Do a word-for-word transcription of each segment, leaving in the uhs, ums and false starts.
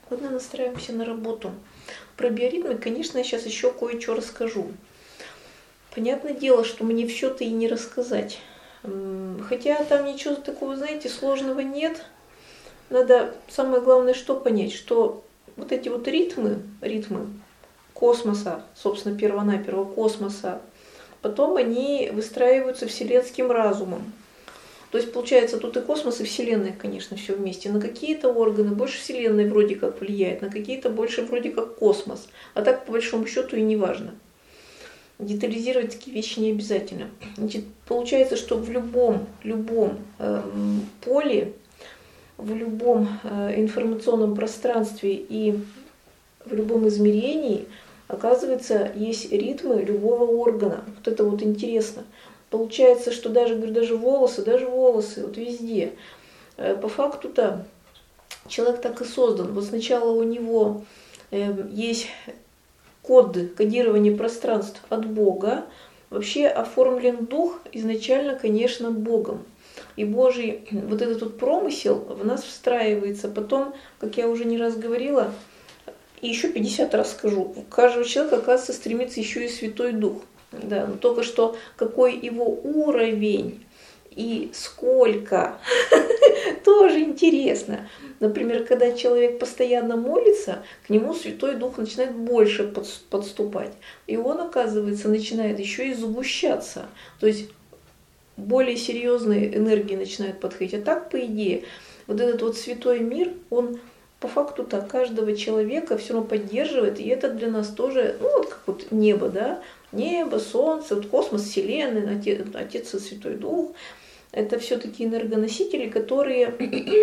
Ладно, настраиваемся на работу. Про биоритмы, конечно, я сейчас еще кое-что расскажу. Понятное дело, что мне все-то и не рассказать. Хотя там ничего такого, знаете, сложного нет. Надо, самое главное, что понять, что вот эти вот ритмы, ритмы космоса, собственно, первонаперво космоса, потом они выстраиваются вселенским разумом. То есть, получается, тут и космос, и Вселенная, конечно, все вместе. На какие-то органы больше Вселенная вроде как влияет, на какие-то больше вроде как космос. А так, по большому счету, и не важно. Детализировать такие вещи не обязательно. Значит, получается, что в любом, любом э, поле, в любом э, информационном пространстве и в любом измерении, оказывается, есть ритмы любого органа. Вот это вот интересно. Получается, что даже, говорю, даже волосы, даже волосы, вот везде. По факту-то человек так и создан. Вот сначала у него есть код, кодирование пространств от Бога. Вообще оформлен дух изначально, конечно, Богом. И Божий вот этот вот промысел в нас встраивается. Потом, как я уже не раз говорила, и еще пятьдесят раз скажу, у каждого человека, оказывается, стремится еще и Святой Дух. Да, но только что какой его уровень и сколько, тоже интересно. Например, когда человек постоянно молится, к нему Святой Дух начинает больше подступать. И он, оказывается, начинает еще и сгущаться. То есть более серьезные энергии начинают подходить. А так, по идее, вот этот вот святой мир, он по факту-то каждого человека все равно поддерживает. И это для нас тоже, ну вот как вот небо, да, небо, солнце, вот космос, Вселенная, Отец, Отец и Святой Дух. Это все-таки энергоносители, которые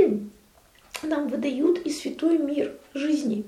нам выдают и святой мир жизни.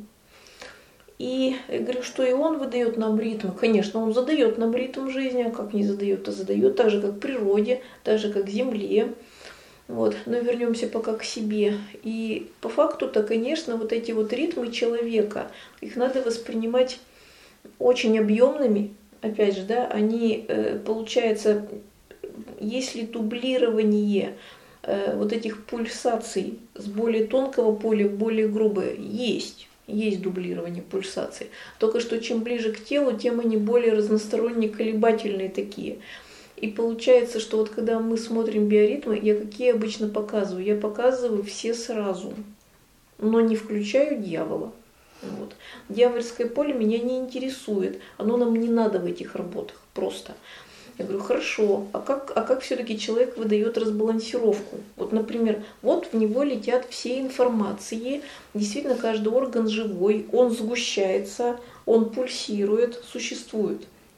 И я говорю, что и он выдает нам ритм. Конечно, он задает нам ритм жизни, а как не задает, то задает, так же, как природе, так же, как Земле. Вот. Но вернемся пока к себе. И по факту-то, конечно, вот эти вот ритмы человека, их надо воспринимать очень объемными. Опять же, да, они, получается, если дублирование вот этих пульсаций с более тонкого поля в более грубое, есть, есть дублирование пульсаций. Только что чем ближе к телу, тем они более разносторонние, колебательные такие. И получается, что вот когда мы смотрим биоритмы, я какие обычно показываю? Я показываю все сразу, но не включаю дьявола. Вот. Дьявольское поле меня не интересует, оно нам не надо в этих работах просто. Я говорю, хорошо, а как, а как все-таки человек выдает разбалансировку? Вот, например, вот в него летят все информации, действительно каждый орган живой, он сгущается, он пульсирует, существует.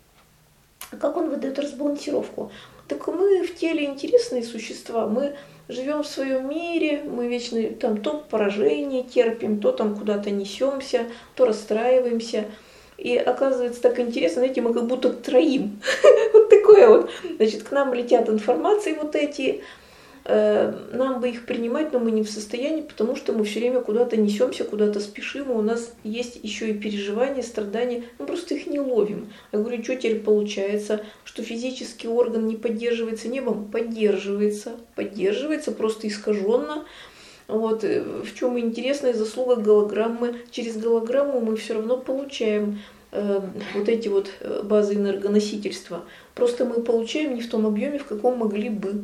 А как он выдает разбалансировку? Так мы в теле интересные существа, мы живем в своем мире, мы вечно там то поражение терпим, то там куда-то несемся, то расстраиваемся. И оказывается так интересно, знаете, мы как будто троим. Вот такое вот. Значит, к нам летят информации вот эти, нам бы их принимать, но мы не в состоянии, потому что мы все время куда-то несемся, куда-то спешим, и у нас есть еще и переживания, страдания, мы просто их не ловим. Я говорю, что теперь получается, что физический орган не поддерживается небом? Поддерживается, поддерживается, просто искаженно. Вот, в чем интересная заслуга голограммы. Через голограмму мы все равно получаем э, вот эти вот базы энергоносительства. Просто мы получаем не в том объеме, в каком могли бы.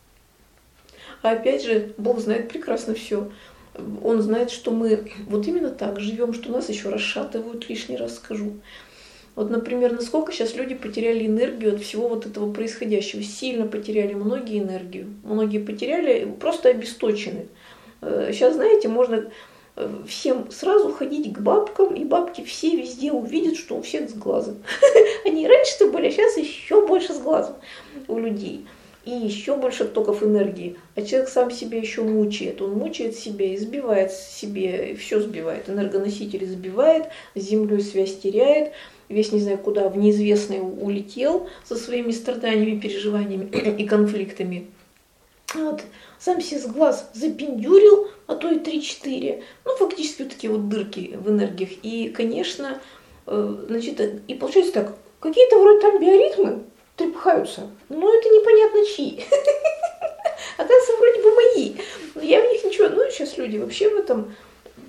А опять же, Бог знает прекрасно все. Он знает, что мы вот именно так живем, что нас еще расшатывают, лишний раз скажу. Вот, например, насколько сейчас люди потеряли энергию от всего вот этого происходящего. Сильно потеряли многие энергию. Многие потеряли, просто обесточены. Сейчас, знаете, можно всем сразу ходить к бабкам, и бабки все везде увидят, что у всех с глазом. Они раньше-то были, а сейчас еще больше с глазом у людей. И еще больше оттоков энергии. А человек сам себя еще мучает. Он мучает себя, избивает себе, все сбивает. Энергоносители сбивает, с землей связь теряет. Весь, не знаю куда, в неизвестное улетел со своими страданиями, переживаниями и конфликтами. Вот. Сам себе с глаз запиндюрил, а то и три-четыре. Ну, фактически вот такие вот дырки в энергиях. И, конечно, значит, и получается так, какие-то вроде там биоритмы трепыхаются, но это непонятно чьи. Оказывается, вроде бы мои. Но я в них ничего, ну, сейчас люди вообще в этом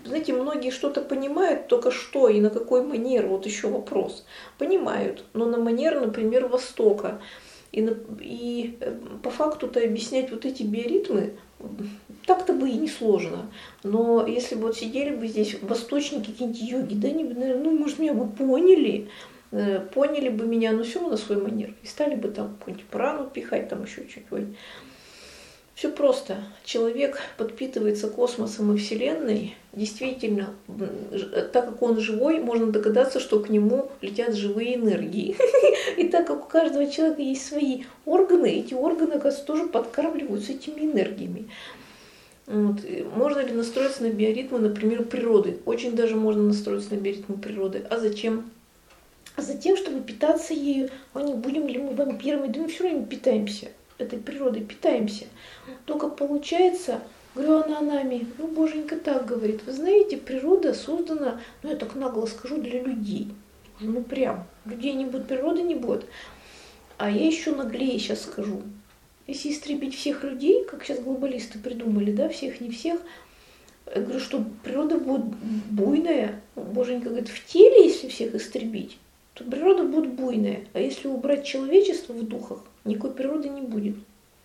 знаете, многие что-то понимают, только что и на какой манер, вот еще вопрос. Понимают, но на манер, например, Востока. И, на, и по факту-то объяснять вот эти биоритмы так-то бы и не сложно. Но если бы вот сидели бы здесь восточники, какие-нибудь йоги, да, они бы, наверное, ну, может, меня бы поняли, поняли бы меня, но все на свой манер. И стали бы там какую-нибудь прану пихать, там еще чуть-чуть. Все просто. Человек подпитывается космосом и Вселенной. Действительно, так как он живой, можно догадаться, что к нему летят живые энергии. И так как у каждого человека есть свои органы, эти органы, оказывается, тоже подкармливаются этими энергиями. Вот. Можно ли настроиться на биоритмы, например, природы? Очень даже можно настроиться на биоритмы природы. А зачем? А затем, чтобы питаться ею. А не будем ли мы вампирами? Да мы все время питаемся. Этой природой питаемся. Только получается, говорю, она нами, ну, боженька так говорит, вы знаете, природа создана, ну, я так нагло скажу, для людей. Ну, прям, людей не будет, природы не будет. А я еще наглее сейчас скажу. Если истребить всех людей, как сейчас глобалисты придумали, да, всех, не всех, я говорю, что природа будет буйная. Боженька говорит, в теле, если всех истребить, то природа будет буйная. А если убрать человечество в духах, никакой природы не будет.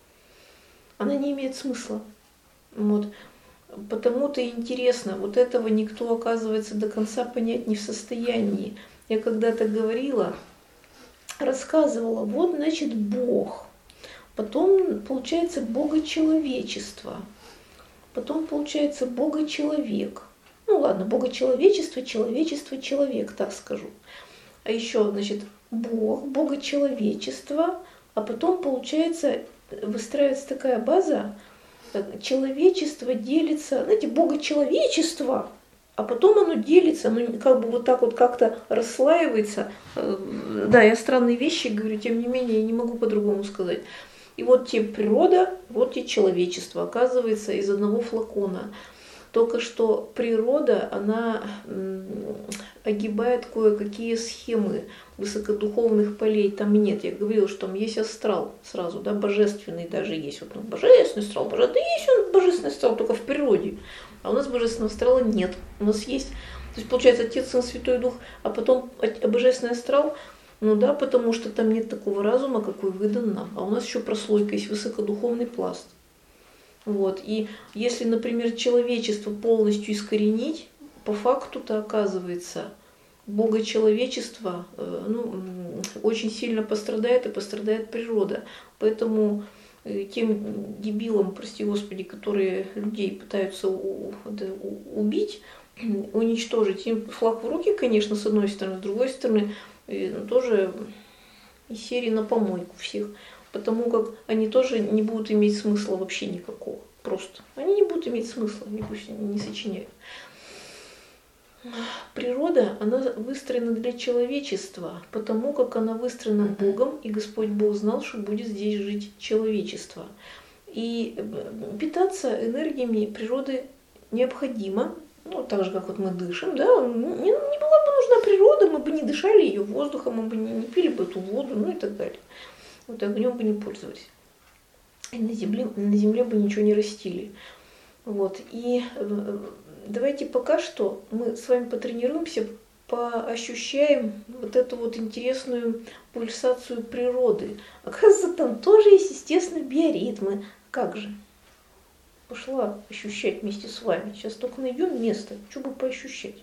Она не имеет смысла. Вот. Потому-то интересно, вот этого никто, оказывается, до конца понять не в состоянии. Я когда-то говорила, рассказывала, вот, значит, Бог. Потом, получается, богочеловечество. Потом, получается, богочеловек. Ну ладно, богочеловечество, человечество, человек, так скажу. А еще, значит, Бог, богочеловечество, а потом, получается, выстраивается такая база, человечество делится, знаете, богочеловечество, а потом оно делится, оно как бы вот так вот как-то расслаивается. Да, я странные вещи говорю, тем не менее, я не могу по-другому сказать. И вот те природа, вот те человечество, оказывается, из одного флакона. Только что природа, она огибает кое-какие схемы высокодуховных полей. Там нет, я говорила, что там есть астрал сразу, да, божественный даже есть. Вот ну, божественный астрал, боже... да есть он божественный астрал только в природе. А у нас божественного астрала нет. У нас есть, то есть получается Отец, Сын, Святой Дух, а потом божественный астрал, ну да, потому что там нет такого разума, какой выдан нам. А у нас еще прослойка есть, высокодуховный пласт. Вот. И если, например, человечество полностью искоренить, по факту-то оказывается, богочеловечество э, ну, очень сильно пострадает, и пострадает природа. Поэтому э, тем дебилам, прости господи, которые людей пытаются у, да, у, убить, уничтожить, им флаг в руки, конечно, с одной стороны, с другой стороны, э, тоже из серии на помойку всех. Потому как они тоже не будут иметь смысла вообще никакого. Просто. Они не будут иметь смысла, они пусть не сочиняют. Природа, она выстроена для человечества, потому как она выстроена Богом, и Господь Бог знал, что будет здесь жить человечество. И питаться энергиями природы необходимо, ну, так же, как вот мы дышим, да, не, не была бы нужна природа, мы бы не дышали ее воздухом, мы бы не, не пили бы эту воду, ну и так далее. Вот огнем бы не пользовались. И на земле, на земле бы ничего не растили. Вот. И давайте пока что мы с вами потренируемся, поощущаем вот эту вот интересную пульсацию природы. Оказывается, там тоже есть, естественно, биоритмы. Как же? Пошла ощущать вместе с вами. Сейчас только найдем место, что бы поощущать.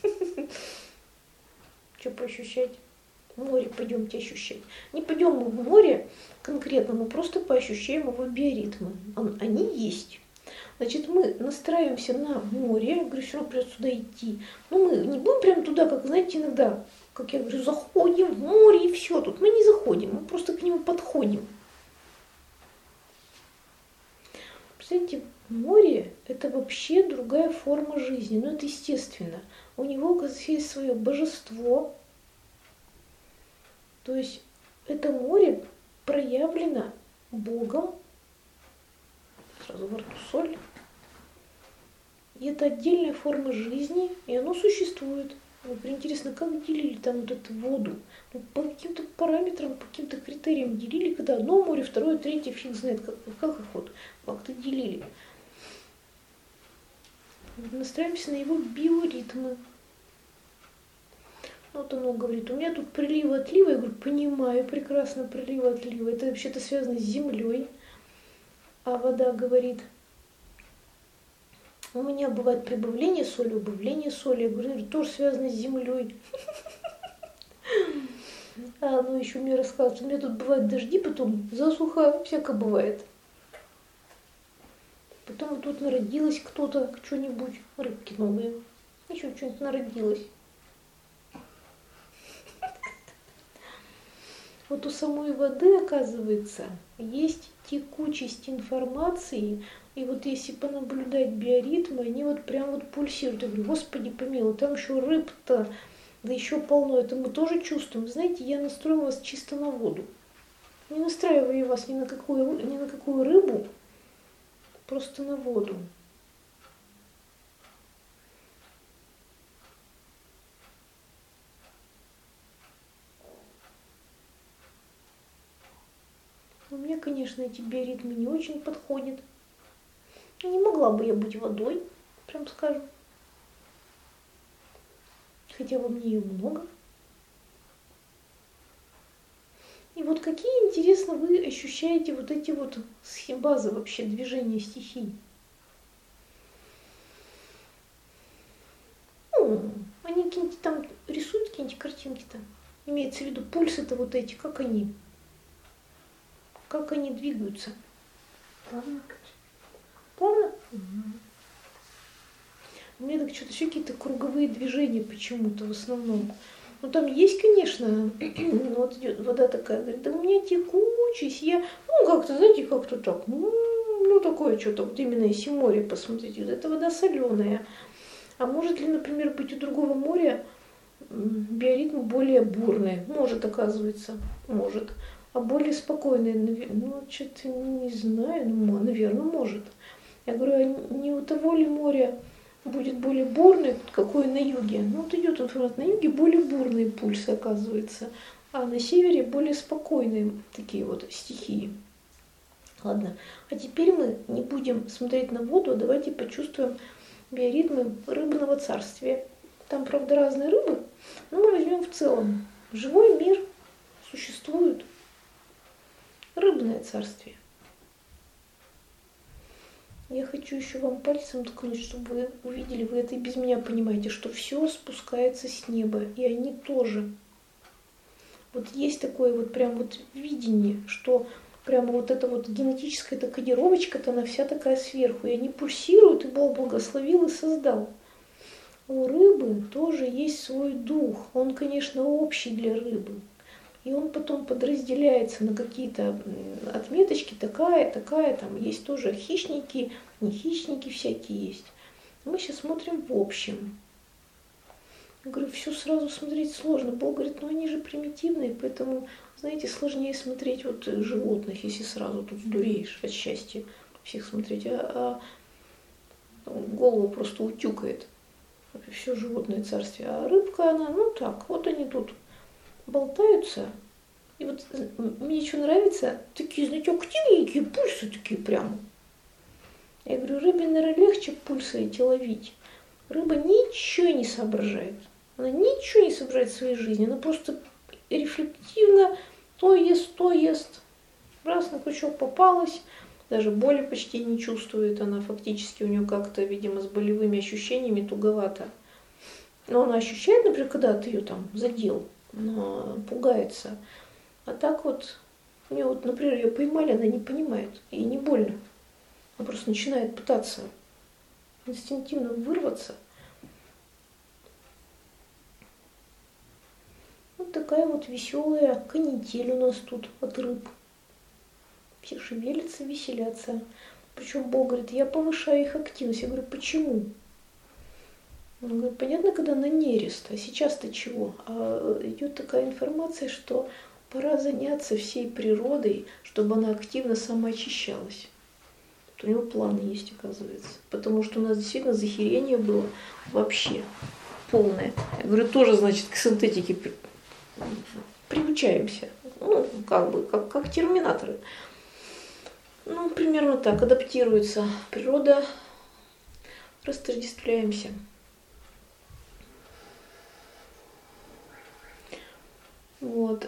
Что поощущать? Море пойдемте ощущать. Не пойдем мы в море конкретно, мы просто поощущаем его биоритмы. Они есть. Значит, мы настраиваемся на море, я говорю, все равно придется туда идти. Но мы не будем прямо туда, как, знаете, иногда, как я говорю, заходим в море и все. Тут мы не заходим, мы просто к нему подходим. Представляете, море – это вообще другая форма жизни. Но это естественно. У него, оказывается, есть свое божество. То есть это море проявлено Богом. Сразу во рту соль. И это отдельная форма жизни, и оно существует. Например, интересно, как делили там вот эту воду? Ну, по каким-то параметрам, по каким-то критериям делили, когда одно море, второе, третье, фиг знает, как, как их вот как-то делили. настраиваемся на его биоритмы. Вот оно говорит, у меня тут приливы отливы. Я говорю, понимаю прекрасно приливы отливы. Это вообще-то связано с землей. А вода говорит, у меня бывает прибавление соли, убавление соли. Я говорю, тоже связано с землей. А оно еще мне рассказывает, у меня тут бывают дожди, потом засуха, всякое бывает. Потом вот тут народилось кто-то, что-нибудь, рыбки новые. Еще что-нибудь народилось. Вот у самой воды, оказывается, есть текучесть информации, и вот если понаблюдать биоритмы, они вот прям вот пульсируют. Я говорю, Господи помилуй, там еще рыб-то, да еще полно, это мы тоже чувствуем. Знаете, я настрою вас чисто на воду. Не настраиваю вас ни на какую, ни на какую рыбу, просто на воду. У меня, конечно, эти биоритмы не очень подходят. Не могла бы я быть водой, прям скажем. Хотя во мне ее много. И вот какие, интересно, вы ощущаете вот эти вот базы вообще движения стихий? Ну, они какие-нибудь там рисуют, какие-нибудь картинки-то. Имеется в виду пульсы-то вот эти, как они? Как они двигаются? Плавно. Плавно? Угу. У меня так что-то еще какие-то круговые движения почему-то в основном. Ну там есть, конечно, вот идет вода такая, говорит, да у меня текучесть, я, ну как-то, знаете, как-то так, ну, ну такое что-то, вот именно если море посмотреть, вот эта вода соленая. А может ли, например, быть у другого моря биоритм более бурный? Может, оказывается, может. А более спокойный, ну, что-то не знаю, ну, наверное, может. Я говорю, а не у того ли моря будет более бурный, какой на юге? Ну, вот идет информация, на юге более бурные пульсы, оказывается, а на севере более спокойные такие вот стихии. Ладно, а теперь мы не будем смотреть на воду, а давайте почувствуем биоритмы рыбного царствия. Там, правда, разные рыбы, но мы возьмем в целом. Живой мир существует. Рыбное царствие. Я хочу еще вам пальцем ткнуть, чтобы вы увидели, вы это и без меня понимаете, что все спускается с неба, и они тоже. Вот есть такое вот прям вот видение, что прямо вот эта вот генетическая эта кодировочка-то, она вся такая сверху, и они пульсируют, и Бог благословил и создал. У рыбы тоже есть свой дух, он, конечно, общий для рыбы. И он потом подразделяется на какие-то отметочки, такая, такая, там есть тоже хищники, не хищники всякие есть. Мы сейчас смотрим в общем. Я говорю, все сразу смотреть сложно. Бог говорит, ну они же примитивные, поэтому, знаете, сложнее смотреть вот животных, если сразу тут сдуреешь от счастья всех смотреть, а, а голову просто утюкает. Все животное царствие. А рыбка, она, ну так, вот они тут болтаются. И вот мне что нравится, такие, знаете, активненькие пульсы такие прям. Я говорю, рыбе, наверное, легче пульсы эти ловить. Рыба ничего не соображает. Она ничего не соображает в своей жизни. Она просто рефлективно то ест, то ест. Раз на крючок попалась, даже боли почти не чувствует. Она фактически у нее как-то, видимо, с болевыми ощущениями туговато. Но она ощущает, например, когда ты ее там задел. Она пугается. А так вот, у нее вот, например, ее поймали, она не понимает, ей не больно. Она просто начинает пытаться инстинктивно вырваться. Вот такая вот веселая канитель у нас тут от рыб. Все шевелятся, веселятся. Причем Бог говорит, я повышаю их активность. Я говорю, почему? Он говорит, понятно, когда на нерест, а сейчас-то чего? А идет такая информация, что пора заняться всей природой, чтобы она активно самоочищалась. Вот у него планы есть, оказывается. Потому что у нас действительно захерение было вообще полное. Я говорю, тоже, значит, к синтетике приучаемся. Ну, как бы, как, как терминаторы. Ну, примерно так, адаптируется природа. растождествляемся. Вот.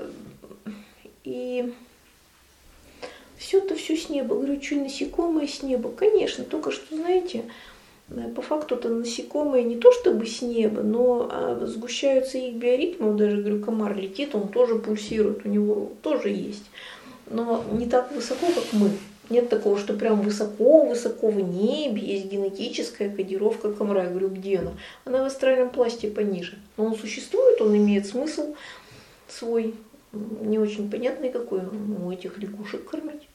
И все-то все с неба. Говорю, что насекомые с неба? Конечно, только что, знаете, по факту-то насекомые не то чтобы с неба, но сгущаются их биоритмы. Вот даже, говорю, комар летит, он тоже пульсирует, у него тоже есть. Но не так высоко, как мы. Нет такого, что прям высоко-высоко в небе есть генетическая кодировка комара. Я говорю, где она? Она в астральном пласте пониже. Но он существует, он имеет смысл свой, не очень понятный какой, у этих лягушек кормить.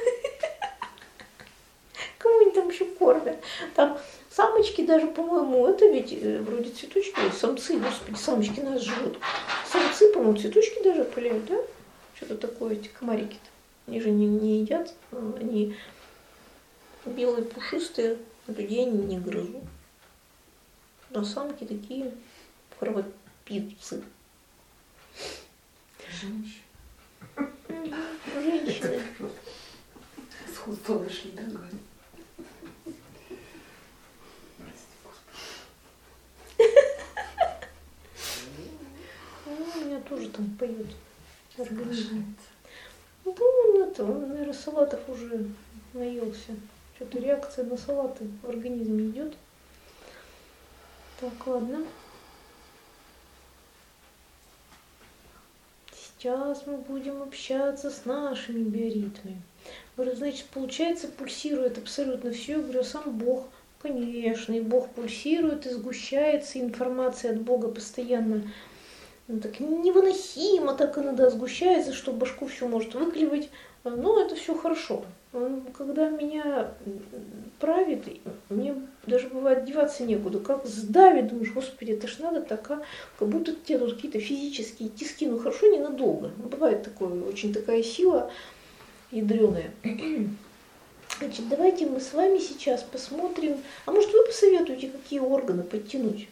Кого они там еще кормят? Там самочки даже, по-моему, это ведь вроде цветочки, самцы, господи, самочки нас живут. Самцы, по-моему, цветочки даже опыляют, да? Что-то такое, эти комарики-то. Они же не, не едят, они белые, пушистые, людей они не грызут. А самки такие кровопийцы. Женщины. Женщины. Сходство вышли, да, говорят? Ну, у меня тоже там поют организм. Ну, он это, он, наверное, салатов уже наелся. Что-то реакция на салаты в организме идет. Так, ладно. Сейчас мы будем общаться с нашими биоритмами. Говорю, значит, получается, пульсирует абсолютно все. Я говорю, сам Бог. Конечно, и Бог пульсирует, и сгущается, информация от Бога постоянно. Ну, так невыносимо так иногда сгущается, что башку все может выклевать. Но это все хорошо. Когда меня правит, мне даже бывает деваться некуда. Как сдавит, думаешь, господи, это ж надо так, а? Как будто тебе тут какие-то физические тиски. Ну хорошо, ненадолго. Бывает такое, очень такая сила ядреная. Значит, давайте мы с вами сейчас посмотрим. А может, вы посоветуете, какие органы подтянуть?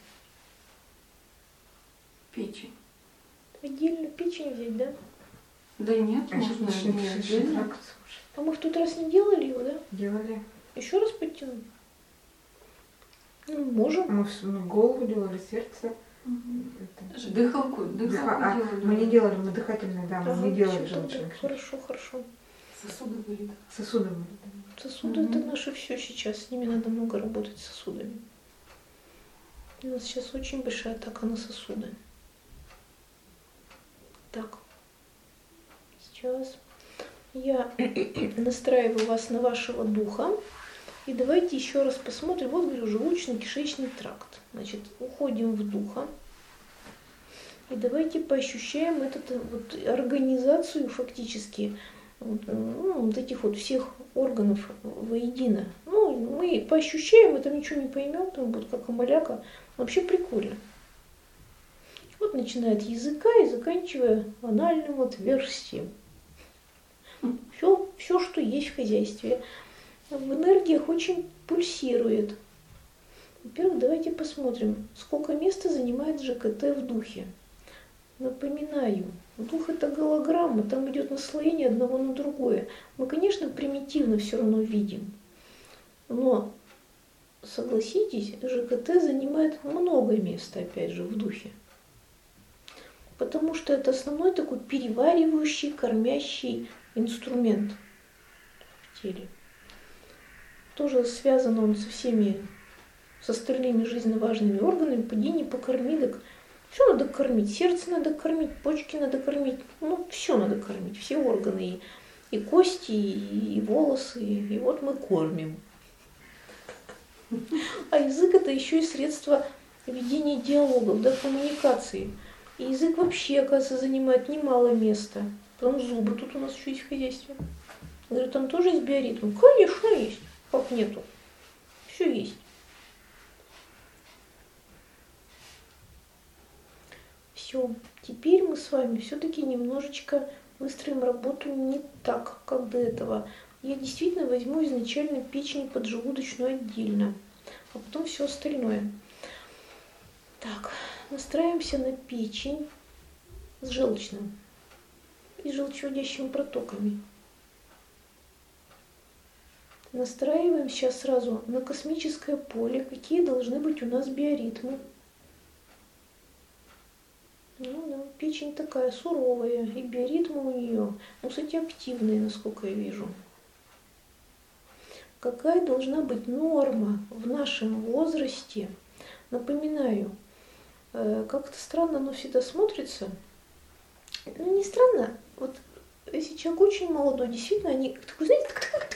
Печень. Отдельно печень взять, да? Да нет, А можно сейчас не отдельно. А мы в тот раз не делали его, да? Делали. Еще раз подтянуть? Ну, можем. Мы в голову делали, сердце. Это... Дыхалку, дыхалку А, делали. мы не делали, мы дыхательные, да, мы Ага, не делали всё, желчные. Хорошо, хорошо. Сосуды были. Сосуды были. Сосуды Мгм. это наше все сейчас. С ними надо много работать, с сосудами. У нас сейчас очень большая атака на сосуды. Так. Сейчас я настраиваю вас на вашего духа. И давайте еще раз посмотрим. Вот, говорю, желудочно-кишечный тракт. Значит, уходим в духа. И давайте поощущаем эту вот организацию фактически вот, ну, вот этих вот всех органов воедино. Ну, мы поощущаем, мы там ничего не поймем, там будет как амаляка. Вообще прикольно. Вот начиная от языка и заканчивая анальным отверстием. Все, все, что есть в хозяйстве. В энергиях очень пульсирует. Во-первых, давайте посмотрим, сколько места занимает ЖКТ в духе. Напоминаю, дух это голограмма, там идет наслоение одного на другое. Мы, конечно, примитивно все равно видим, но согласитесь, ЖКТ занимает много места, опять же, в духе. Потому что это основной такой переваривающий, кормящий инструмент в теле. Тоже связан он со всеми, с остальными жизненно важными органами. Поди не покорми, так все надо кормить. Сердце надо кормить, почки надо кормить. Ну, все надо кормить, все органы. И, и кости, и, и волосы. И, и вот мы кормим. А язык это еще и средство ведения диалогов, да, коммуникации. И язык вообще, оказывается, занимает немало места. Потом зубы тут у нас еще есть в хозяйстве. Я говорю, там тоже есть биоритм? Конечно, есть. Как нету? Все есть. Все. Теперь мы с вами все-таки немножечко выстроим работу не так, как до этого. Я действительно возьму изначально печень поджелудочную отдельно, а потом все остальное. Так, настраиваемся на печень с желчным и желчеводящими протоками. Настраиваем сейчас сразу на космическое поле, какие должны быть у нас биоритмы. Ну да, печень такая суровая, и биоритмы у нее, ну, кстати, активные, насколько я вижу. Какая должна быть норма в нашем возрасте? Напоминаю, как-то странно оно всегда смотрится. Ну, не странно, вот если человек очень молодой, действительно, они, знаете,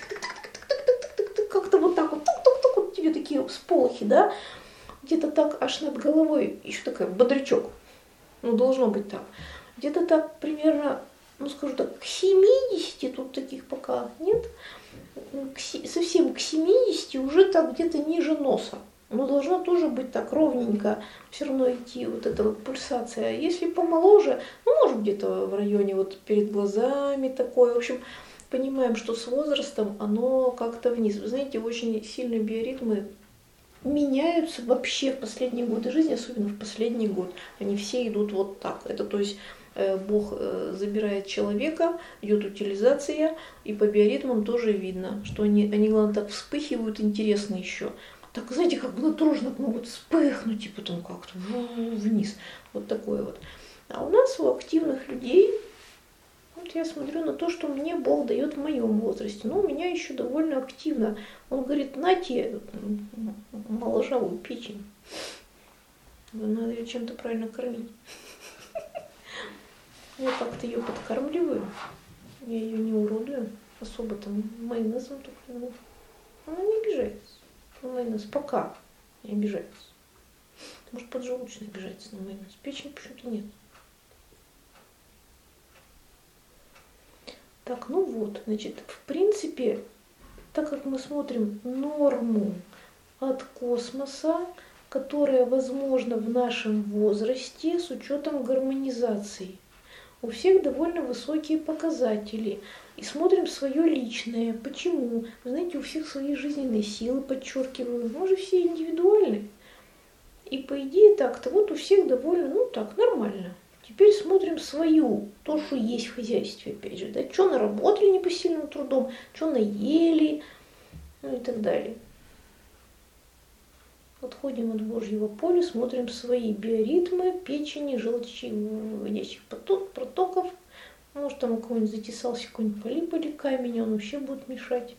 как-то вот так вот, вот тебе такие всполохи, да, где-то так аж над головой, еще такой бодрячок, ну, должно быть так. Где-то так примерно, ну, скажу так, к семидесяти, тут таких пока нет, к, совсем к семидесяти уже так где-то ниже носа. Но должно тоже быть так ровненько, все равно идти вот эта вот пульсация. Если помоложе, ну, может, где-то в районе вот перед глазами такое. В общем, понимаем, что с возрастом оно как-то вниз. Вы знаете, очень сильно биоритмы меняются вообще в последние годы жизни, особенно в последний год. Они все идут вот так. Это то есть Бог забирает человека, идет утилизация, и по биоритмам тоже видно, что они, они главное, так вспыхивают, интересно еще. Так, знаете, как натружно могут вспыхнуть и потом как-то вниз. Вот такое вот. А у нас, у активных людей, вот я смотрю на то, что мне Бог дает в моем возрасте. Но у меня еще довольно активно. Он говорит, нате моложавую печень. Надо ее чем-то правильно кормить. Я как-то ее подкармливаю. Я ее не уродую. Особо там майонезом только. Она не обижается. Майонез пока не обижается. Может, поджелудочная обижается на майонез. Печень почему-то нет. Так, ну вот, значит, в принципе, так как мы смотрим норму от космоса, которая возможна в нашем возрасте с учетом гармонизации. У всех довольно высокие показатели. И смотрим свое личное. Почему? Вы знаете, у всех свои жизненные силы, подчеркиваю. Мы же все индивидуальны. И по идее так-то вот у всех довольно, ну так, нормально. Теперь смотрим свою, то, что есть в хозяйстве, опять же. Да, что наработали непосильным трудом, что наели, ну и так далее. Отходим от Божьего поля, смотрим свои биоритмы, печени, желчевыводящих протоков. Может, там у кого-нибудь затесался какой-нибудь полип или камень, он вообще будет мешать.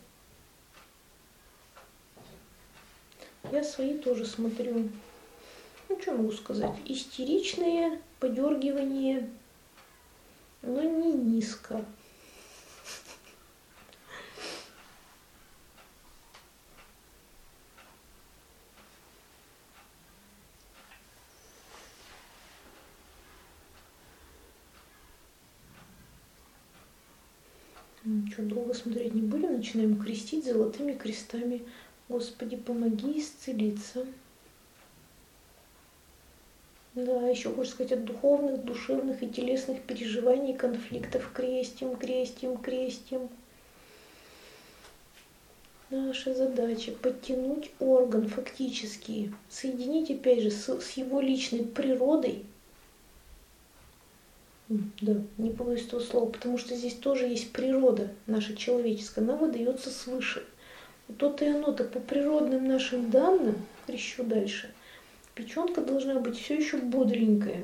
Я свои тоже смотрю. Ну, что могу сказать? Истеричные, подергивание, но не низко. Что, долго смотреть не будем, начинаем крестить золотыми крестами. Господи, помоги исцелиться. Да, еще хочется сказать, от духовных, душевных и телесных переживаний, конфликтов крестим, крестим, крестим. Наша задача подтянуть орган фактически, соединить опять же с, с его личной природой. Да, не побоюсь этого слова, потому что здесь тоже есть природа наша человеческая, она выдается свыше. То-то и оно-то по природным нашим данным, крещу дальше, печенка должна быть все еще бодренькая.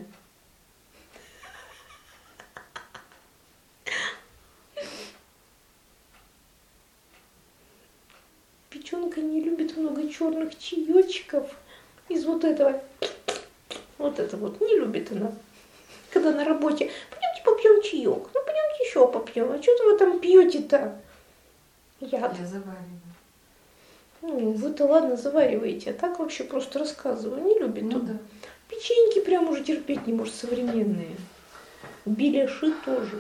Печенка не любит много черных чаечков из вот этого, вот это вот, не любит она. Когда на работе, пойдемте попьем чаек, ну пойдемте еще попьем, а что вы там пьете-то? Яд. Я завариваю. Ну, вы-то ладно завариваете, а так вообще просто рассказываю, не любит Ну он. да. Печеньки прям уже терпеть не может, современные. Беляши тоже.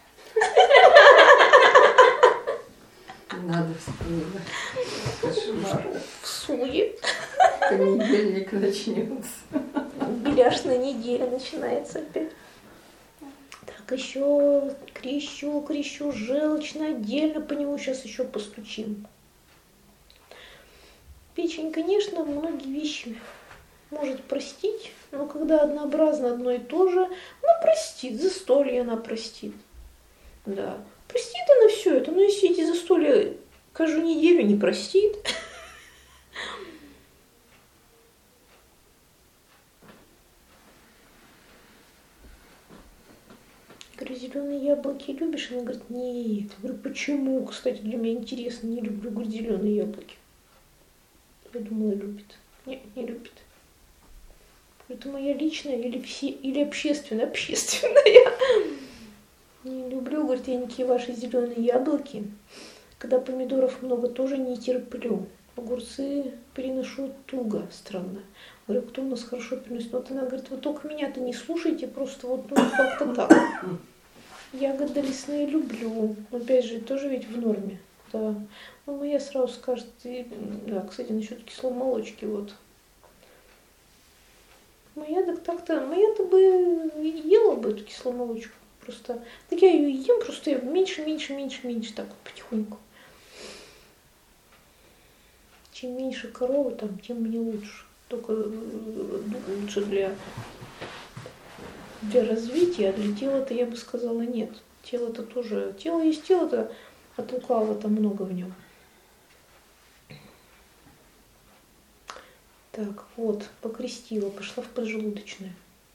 Надо вспоминать. Кошмар. В суе. Понедельник начнется. Беляшная неделя начинается опять. Так, еще крещу, крещу желчно, отдельно по нему сейчас еще постучим. Печень, конечно, многие вещи может простить, но когда однообразно одно и то же, она простит, застолье она простит. Да, простит она все это, но если эти застолья каждую неделю не простит. Говорю, зеленые яблоки любишь? Она говорит, нет. Я говорю, почему? Кстати, для меня интересно, не люблю, говорит, зеленые яблоки. Я думала, любит. Нет, не любит. Это моя личная или все, или общественная? Общественная. Не люблю, говорит, я никакие ваши зеленые яблоки. Когда помидоров много, тоже не терплю. Огурцы переношу туго, странно. Говорю, кто у нас хорошо переносит? Вот она говорит, вот только меня-то не слушайте, просто вот ну, как-то так. Ягоды лесные люблю. Опять же, тоже ведь в норме. Да. Ну, моя сразу скажет, и, да, кстати, насчет кисломолочки, вот. Моя так так-то, моя-то бы ела бы эту кисломолочку. Просто, так я ее ем, просто я меньше, меньше, меньше, меньше, так вот потихоньку. Чем меньше коровы, там, тем мне лучше. Только лучше для, для развития, а для тела-то я бы сказала нет. Тело-то тоже, тело есть тело-то, от лукавого там много в нем. Так, вот, покрестила, пошла в поджелудочную.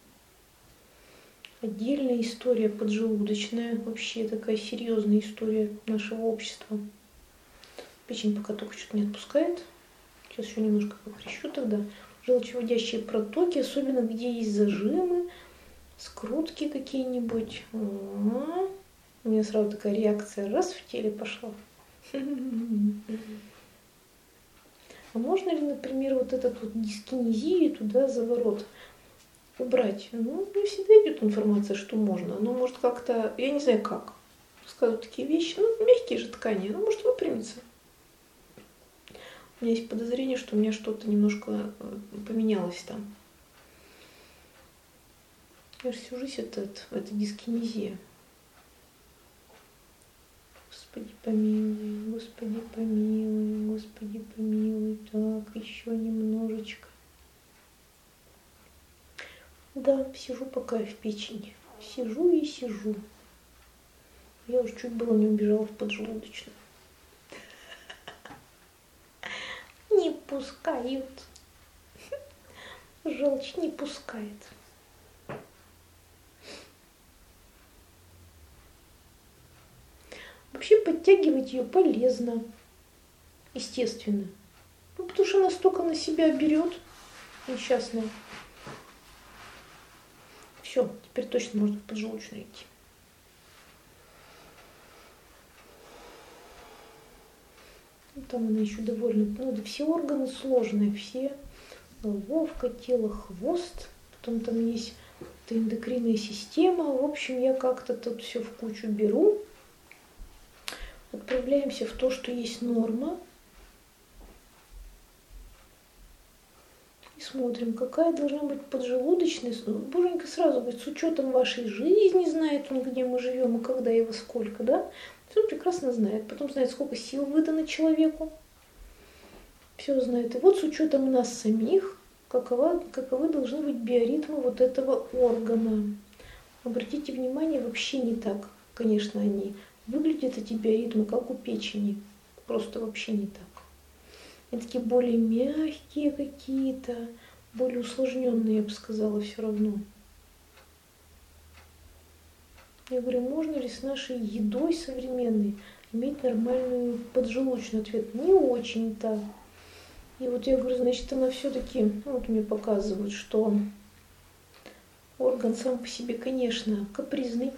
Отдельная история поджелудочная, вообще такая серьезная история нашего общества. Печень пока только что-то не отпускает. Сейчас еще немножко покрещу тогда. Желчевыводящие протоки, особенно где есть зажимы, скрутки какие-нибудь. У меня сразу такая реакция, раз в теле пошла. А можно ли, например, вот этот вот дискинезию туда заворот убрать? Ну, не всегда идет информация, что можно. Но может как-то, я не знаю как, рассказывают такие вещи. Ну, мягкие же ткани, ну, может выпрямиться. У меня есть подозрение, что у меня что-то немножко поменялось там. Я же всю жизнь это, это дискинезия. Господи помилуй, Господи помилуй, Господи помилуй. Так, еще немножечко. Да, сижу пока в печени. Сижу и сижу. Я уже чуть было не убежала в поджелудочную. Не пускают. Желчь не пускает. Вообще подтягивать ее полезно, естественно. Ну, потому что она столько на себя берет, несчастная. Все, теперь точно можно в поджелудочную идти. Ну, там она еще довольно, ну, да все органы сложные, все. Головка, тело, хвост. Потом там есть эндокринная система. В общем, я как-то тут все в кучу беру. Отправляемся в то, что есть норма. И смотрим, какая должна быть поджелудочная. Боженька сразу говорит, с учетом вашей жизни, знает он, где мы живем и когда и во сколько, да? Все прекрасно знает. Потом знает, сколько сил выдано человеку. Все знает. И вот с учетом нас самих, какова, каковы должны быть биоритмы вот этого органа. Обратите внимание, вообще не так, конечно, они. Выглядят эти биоритмы, как у печени. Просто вообще не так. Они такие более мягкие какие-то, более усложненные, я бы сказала, все равно. Я говорю, можно ли с нашей едой современной иметь нормальную поджелудочную? Ответ, не очень-то. И вот я говорю, значит, она все-таки, ну, вот мне показывают, что орган сам по себе, конечно, капризный.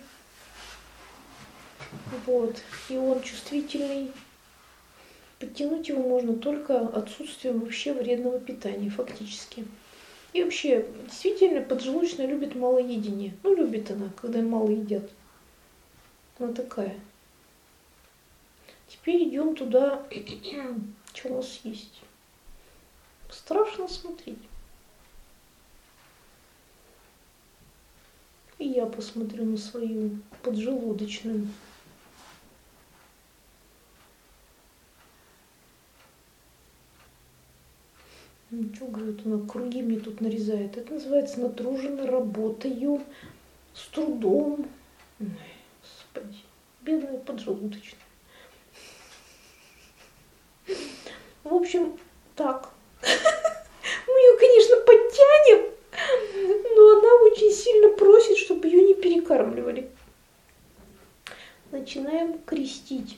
Вот. И он чувствительный. Подтянуть его можно только отсутствием вообще вредного питания, фактически. И вообще, действительно, поджелудочная любит малоедение. Ну, любит она, когда мало едят. Она такая. Теперь идем туда, что у нас есть. Страшно смотреть. И я посмотрю на свою поджелудочную. Ну, что, говорит, она круги мне тут нарезает. Это называется натруженно работаю, с трудом. Ой, господи, бедная поджелудочная. В общем, так. Мы ее, конечно, подтянем, но она очень сильно просит, чтобы ее не перекармливали. Начинаем крестить.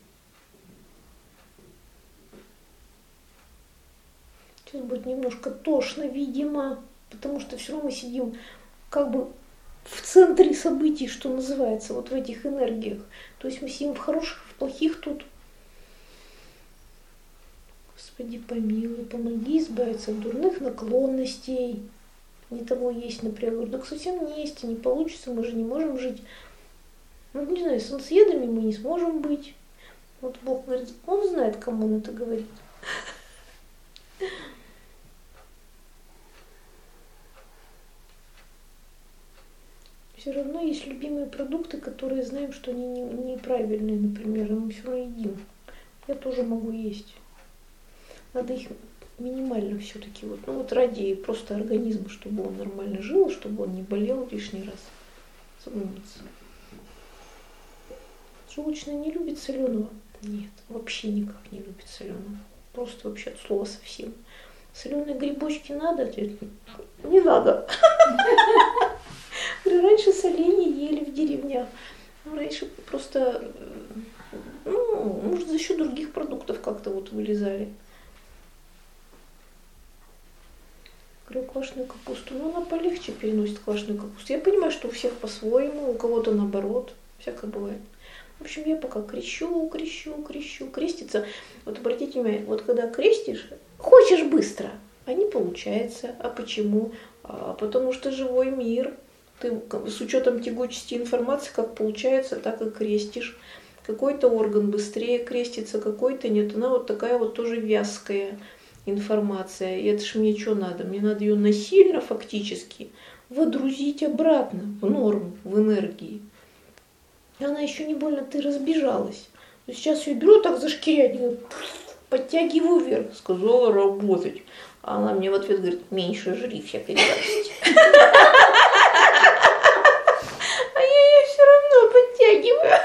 Сейчас будет немножко тошно, видимо, потому что все равно мы сидим как бы в центре событий, что называется, вот в этих энергиях. То есть мы сидим в хороших, в плохих тут. Господи, помилуй, помоги избавиться от дурных наклонностей. Не того есть, например. Я говорю, так совсем не есть, и не получится, мы же не можем жить. Ну, не знаю, солнцеедами мы не сможем быть. Вот Бог говорит, Он знает, кому Он это говорит. Все равно есть любимые продукты, которые знаем, что они не, неправильные, например, и мы все равно едим. Я тоже могу есть. Надо их минимально все-таки, вот, ну вот ради просто организма, чтобы он нормально жил, чтобы он не болел лишний раз. Задуматься. Желудочная не любит соленого? Нет, вообще никак не любит соленого. Просто вообще от слова совсем. Соленые грибочки надо? Не надо. Раньше соленья ели в деревнях. Раньше просто, ну, может, за счет других продуктов как-то вот вылезали. Говорю, квашеную капусту. Ну, она полегче переносит квашеную капусту. Я понимаю, что у всех по-своему, у кого-то наоборот. Всякое бывает. В общем, я пока крещу, крещу, крещу, крестится. Вот обратите внимание, вот когда крестишь, хочешь быстро, а не получается. А почему? А потому что живой мир. Ты с учетом тягучести информации, как получается, так и крестишь. Какой-то орган быстрее крестится, какой-то нет. Она вот такая вот тоже вязкая информация. И это ж мне что надо? Мне надо ее насильно фактически водрузить обратно в норму, в энергии. И она еще не больно ты разбежалась. Но сейчас ее беру так за шкирятник, подтягиваю вверх. Сказала работать. А она мне в ответ говорит, меньше жри всякой гадости. А я ее все равно подтягиваю.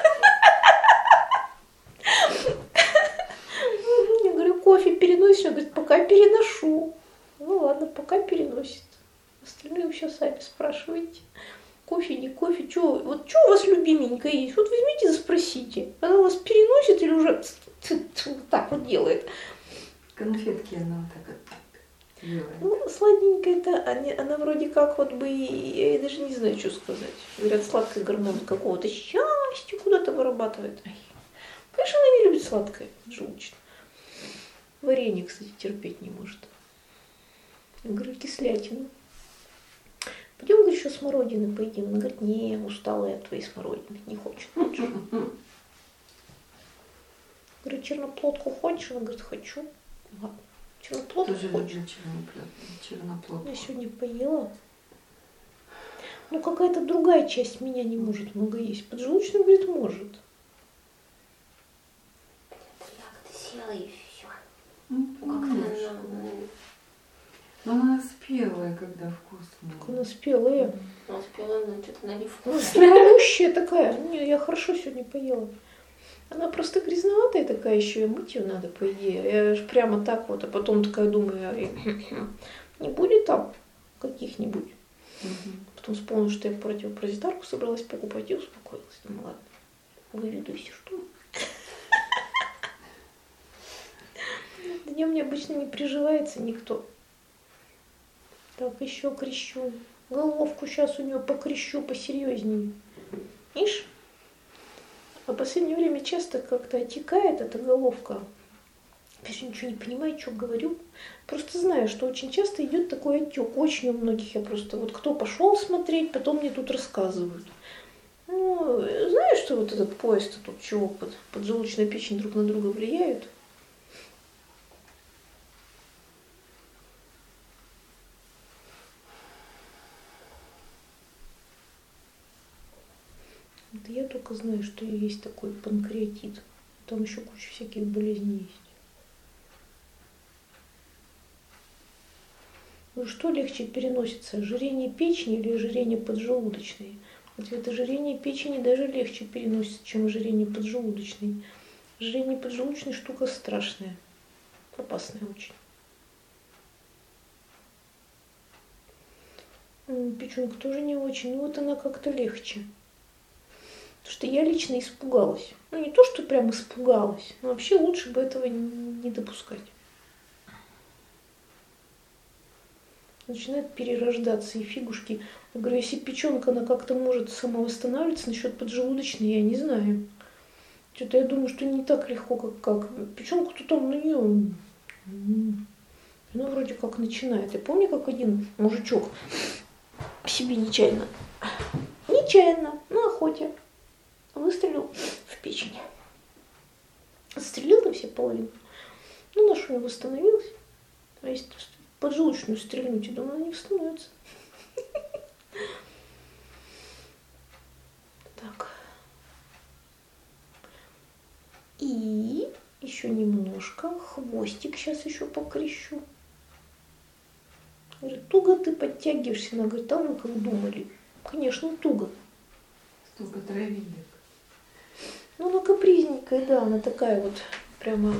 Я говорю, кофе переносишь? Она говорит, пока переношу. Ну ладно, пока переносит. Остальное вы все сами спрашиваете. Кофе, не кофе, чё, вот что у вас любименькое есть? Вот возьмите и спросите. Она у вас переносит или уже вот так вот делает? Конфетки она вот так вот делает. Ну, сладенькая-то, она, она вроде как вот бы, я даже не знаю, что сказать. Говорят, сладкий гормон какого-то счастья куда-то вырабатывает. Ай. Конечно, она не любит сладкое, желудочное. Варенье, кстати, терпеть не может. Я говорю, кислятину. Пойдем, говорю, еще смородины поедим. Она говорит, не, устала я от твоей смородины, не хочет. Говорю, черноплодку хочешь? Она говорит, хочу. Ладно, черноплодку Тоже хочешь? люблю черноплодку. Я сегодня поела. Ну, какая-то другая часть меня не может много есть. Поджелудочная, говорит, может. Так, ты села и все. Ну, Как-то конечно. она, Но она спелая, когда вкусная. Как она спелая. она успела на что-то налив. Ну, здоровущая такая. Не, я хорошо сегодня поела. Она просто грязноватая такая еще, и мыть ее надо, по идее. Я же прямо так вот, а потом такая думаю, не будет там каких-нибудь. Угу. Потом вспомнила, что я противопаразитарку собралась покупать и успокоилась. Думаю, ладно, выведу, если что. Днем мне обычно не приживается никто. Так, еще крещу. Головку сейчас у нее покрещу посерьезнее. Видишь? А в последнее время часто как-то отекает эта головка. Я же ничего не понимаю, что говорю. Просто знаю, что очень часто идет такой отек. Очень у многих. Я просто вот кто пошел смотреть, потом мне тут рассказывают. Ну, знаешь, что вот этот поезд тут чего под, поджелудочная печень друг на друга влияют? Это я только знаю, что есть такой панкреатит. Там еще куча всяких болезней есть. Ну что легче переносится, ожирение печени или ожирение поджелудочной? Ответ: ожирение печени даже легче переносится, чем ожирение поджелудочной. Ожирение поджелудочной штука страшная. Опасная очень. М, Печенка тоже не очень, но вот она как-то легче. Потому что я лично испугалась. Ну, не то, что прям испугалась, но вообще лучше бы этого н- не допускать. Начинает перерождаться и фигушки. Я говорю, если печенка, она как-то может самовосстанавливаться насчет поджелудочной, я не знаю. Что-то я думаю, что не так легко, как как. Печенку-то там на нее, она вроде как начинает. Я помню, как один мужичок себе нечаянно, нечаянно на охоте выстрелил в печень. Застрелил на все половины. Ну, наш у него восстановилась. А если поджелудочную стрельнуть, я думаю, она не восстановится. Так. И еще немножко. Хвостик сейчас еще покрещу. Говорит, туго ты подтягиваешься. Она говорит, а вы как думали? Конечно, туго. Столько травинок. Ну, она капризненькая, да, она такая вот прямо...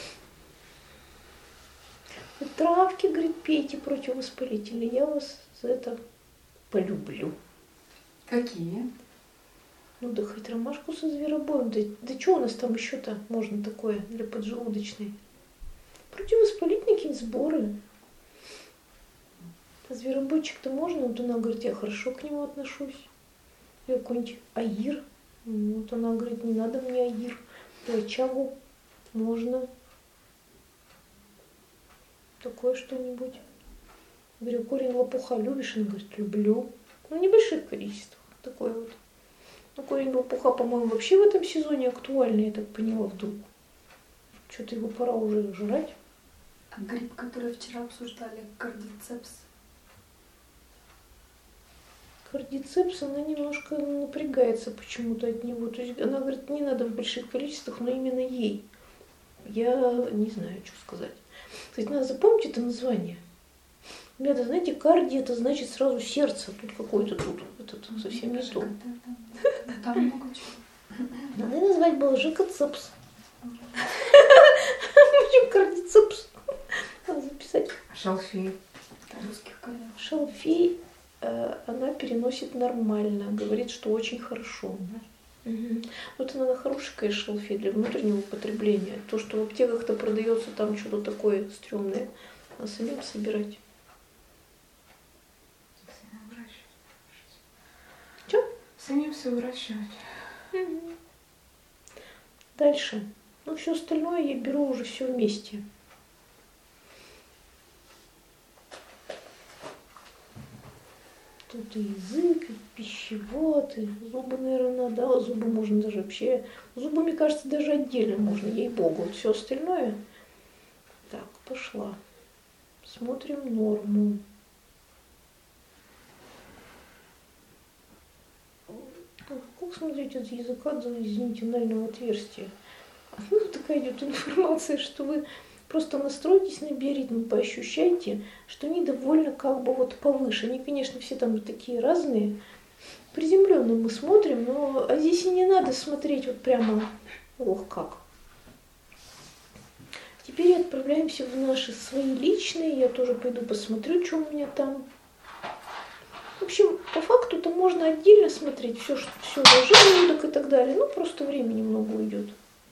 Вы травки, говорит, пейте противовоспалительные. Я вас за это полюблю. Какие? Ну, да хоть ромашку со зверобоем. Да, да что у нас там еще-то можно такое для поджелудочной? Противовоспалительные какие-нибудь сборы. А зверобойчик-то можно? Вот она говорит, я хорошо к нему отношусь. Я какой-нибудь аир. Вот она говорит, не надо мне аир. Чагу можно. Такое что-нибудь. Говорю, корень лопуха любишь? Она говорит, люблю. Ну, в небольших количествах. Такой вот. Ну, корень лопуха, по-моему, вообще в этом сезоне актуальный, я так поняла вдруг. Что-то его пора уже жрать. А гриб, который вчера обсуждали, кардицепс. Кардицепс, она немножко напрягается почему-то от него. То есть она говорит, не надо в больших количествах, но именно ей. Я не знаю, что сказать. Кстати, надо запомнить это название. Ребята, знаете, карди это значит сразу сердце. Тут какое-то тут. Это совсем не то. Там много чего. Надо назвать было жекацепс. Почему кардицепс? Надо записать. Шалфей. Русских корней. Шалфей э, она переносит нормально. Говорит, что очень хорошо. Угу. Вот она хорошая, конечно, шалфей для внутреннего употребления. То, что в аптеках-то продается, там что-то такое стрёмное. А самим собирать. Что? Самим все выращивать. Угу. Дальше. Ну, все остальное я беру уже все вместе. Тут и язык, и пищевод, и зубы, наверное, надо. А зубы можно даже вообще... Зубы, мне кажется, даже отдельно можно, ей-богу. Вот все остальное. Так, пошла. Смотрим норму. Как смотреть от языка до, извините, анального отверстия? Ну, такая идет информация, что вы просто настройтесь на биоритм, поощущайте, что они довольно как бы вот повыше. Они, конечно, все там такие разные. Приземленно мы смотрим, но а здесь и не надо смотреть вот прямо, ох как. Теперь отправляемся в наши свои личные. Я тоже пойду посмотрю, что у меня там. В общем, по факту-то можно отдельно смотреть все, что все желудок и так далее. Ну, просто времени много уйдет.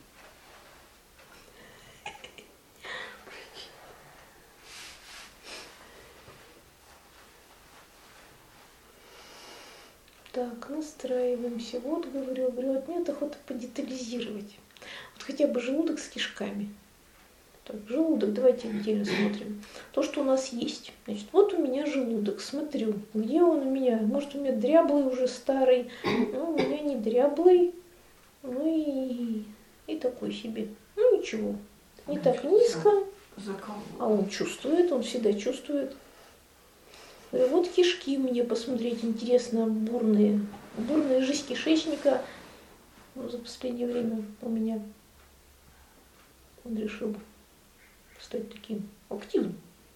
Так, настраиваемся. Вот, говорю, говорю, вот нет охоты подетализировать. Вот хотя бы желудок с кишками. Так, желудок, давайте отдельно смотрим. То, что у нас есть. Значит, вот у меня желудок, смотрю, где он у меня. Может, у меня дряблый уже старый, но у меня не дряблый, ну и, и такой себе. Ну ничего, не так низко, а он чувствует, он всегда чувствует. И вот кишки мне посмотреть интересно, бурные. Бурная жизнь кишечника ну, за последнее время у меня он решил стать таким активным.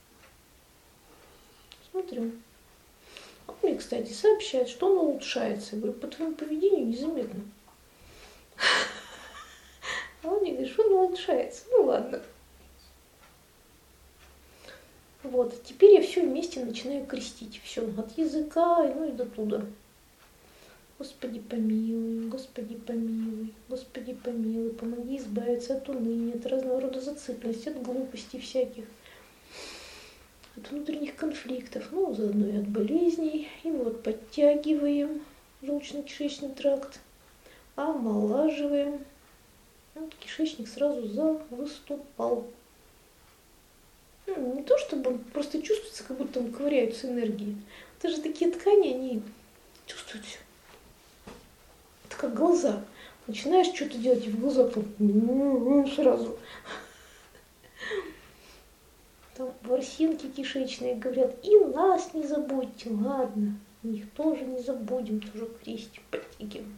Смотрю. Он мне, кстати, сообщает, что он улучшается. Я говорю, по твоему поведению незаметно. А он мне говорит, что он улучшается. Ну ладно. Вот, теперь я все вместе начинаю крестить. Все, от языка, ну и до туда. Господи помилуй, Господи помилуй, Господи помилуй, помоги избавиться от уныния, от разного рода зацикленности, от глупостей всяких, от внутренних конфликтов, ну, заодно и от болезней. И вот подтягиваем желудочно-кишечный тракт, омолаживаем. Вот кишечник сразу завыступал. Ну, не то чтобы он просто чувствуется, как будто там ковыряются энергии. Это же такие ткани, они чувствуют все. Это как глаза. Начинаешь что-то делать, и в глаза там сразу. Там ворсинки кишечные говорят, и нас не забудьте, ладно, их тоже не забудем, тоже крестим, подтягиваем.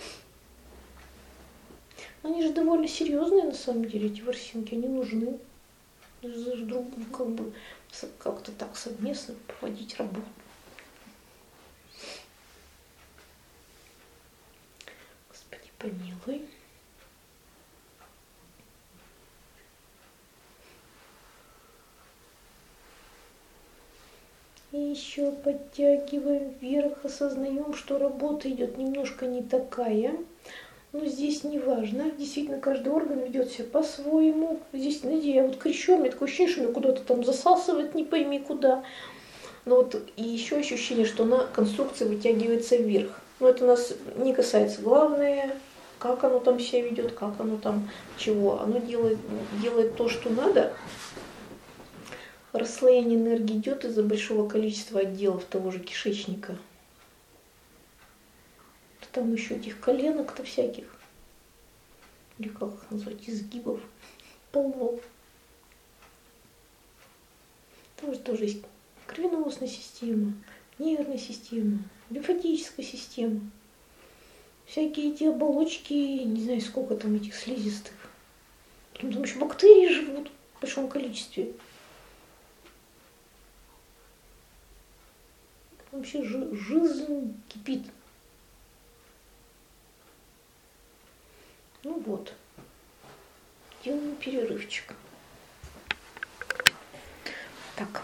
Они же довольно серьезные на самом деле, эти ворсинки, они нужны. Друг, как бы как-то так совместно проводить работу. Господи помилуй. И еще подтягиваем вверх, осознаем, что работа идет немножко не такая. Но здесь не важно. Действительно, каждый орган ведет себя по-своему. Здесь, знаете, я вот крещу, у меня такое ощущение, что меня куда-то там засасывает, не пойми куда. Но вот и еще ощущение, что она, конструкция вытягивается вверх. Но это нас не касается. Главное, как оно там себя ведет, как оно там чего. Оно делает, делает то, что надо. Расслоение энергии идет из-за большого количества отделов того же кишечника. Там еще этих коленок-то всяких, или как их назвать, изгибов, полно. Там же тоже есть кровеносная система, нервная система, лимфатическая система. Всякие эти оболочки, не знаю, сколько там этих слизистых. Потом там еще бактерии живут в большом количестве. Вообще жизнь кипит. Ну вот, делаем перерывчик. Так.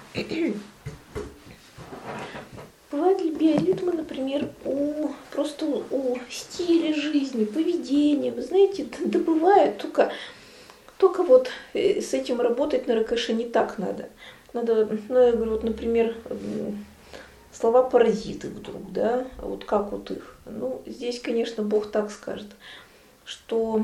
Бывают ли биоритмы, например, у просто у стиля жизни, поведения. Вы знаете, да бывает, только, только вот с этим работать на ракоше не так надо. Надо, ну, я говорю, вот, например, слова паразиты вдруг, да, вот как вот их. Ну, здесь, конечно, Бог так скажет, что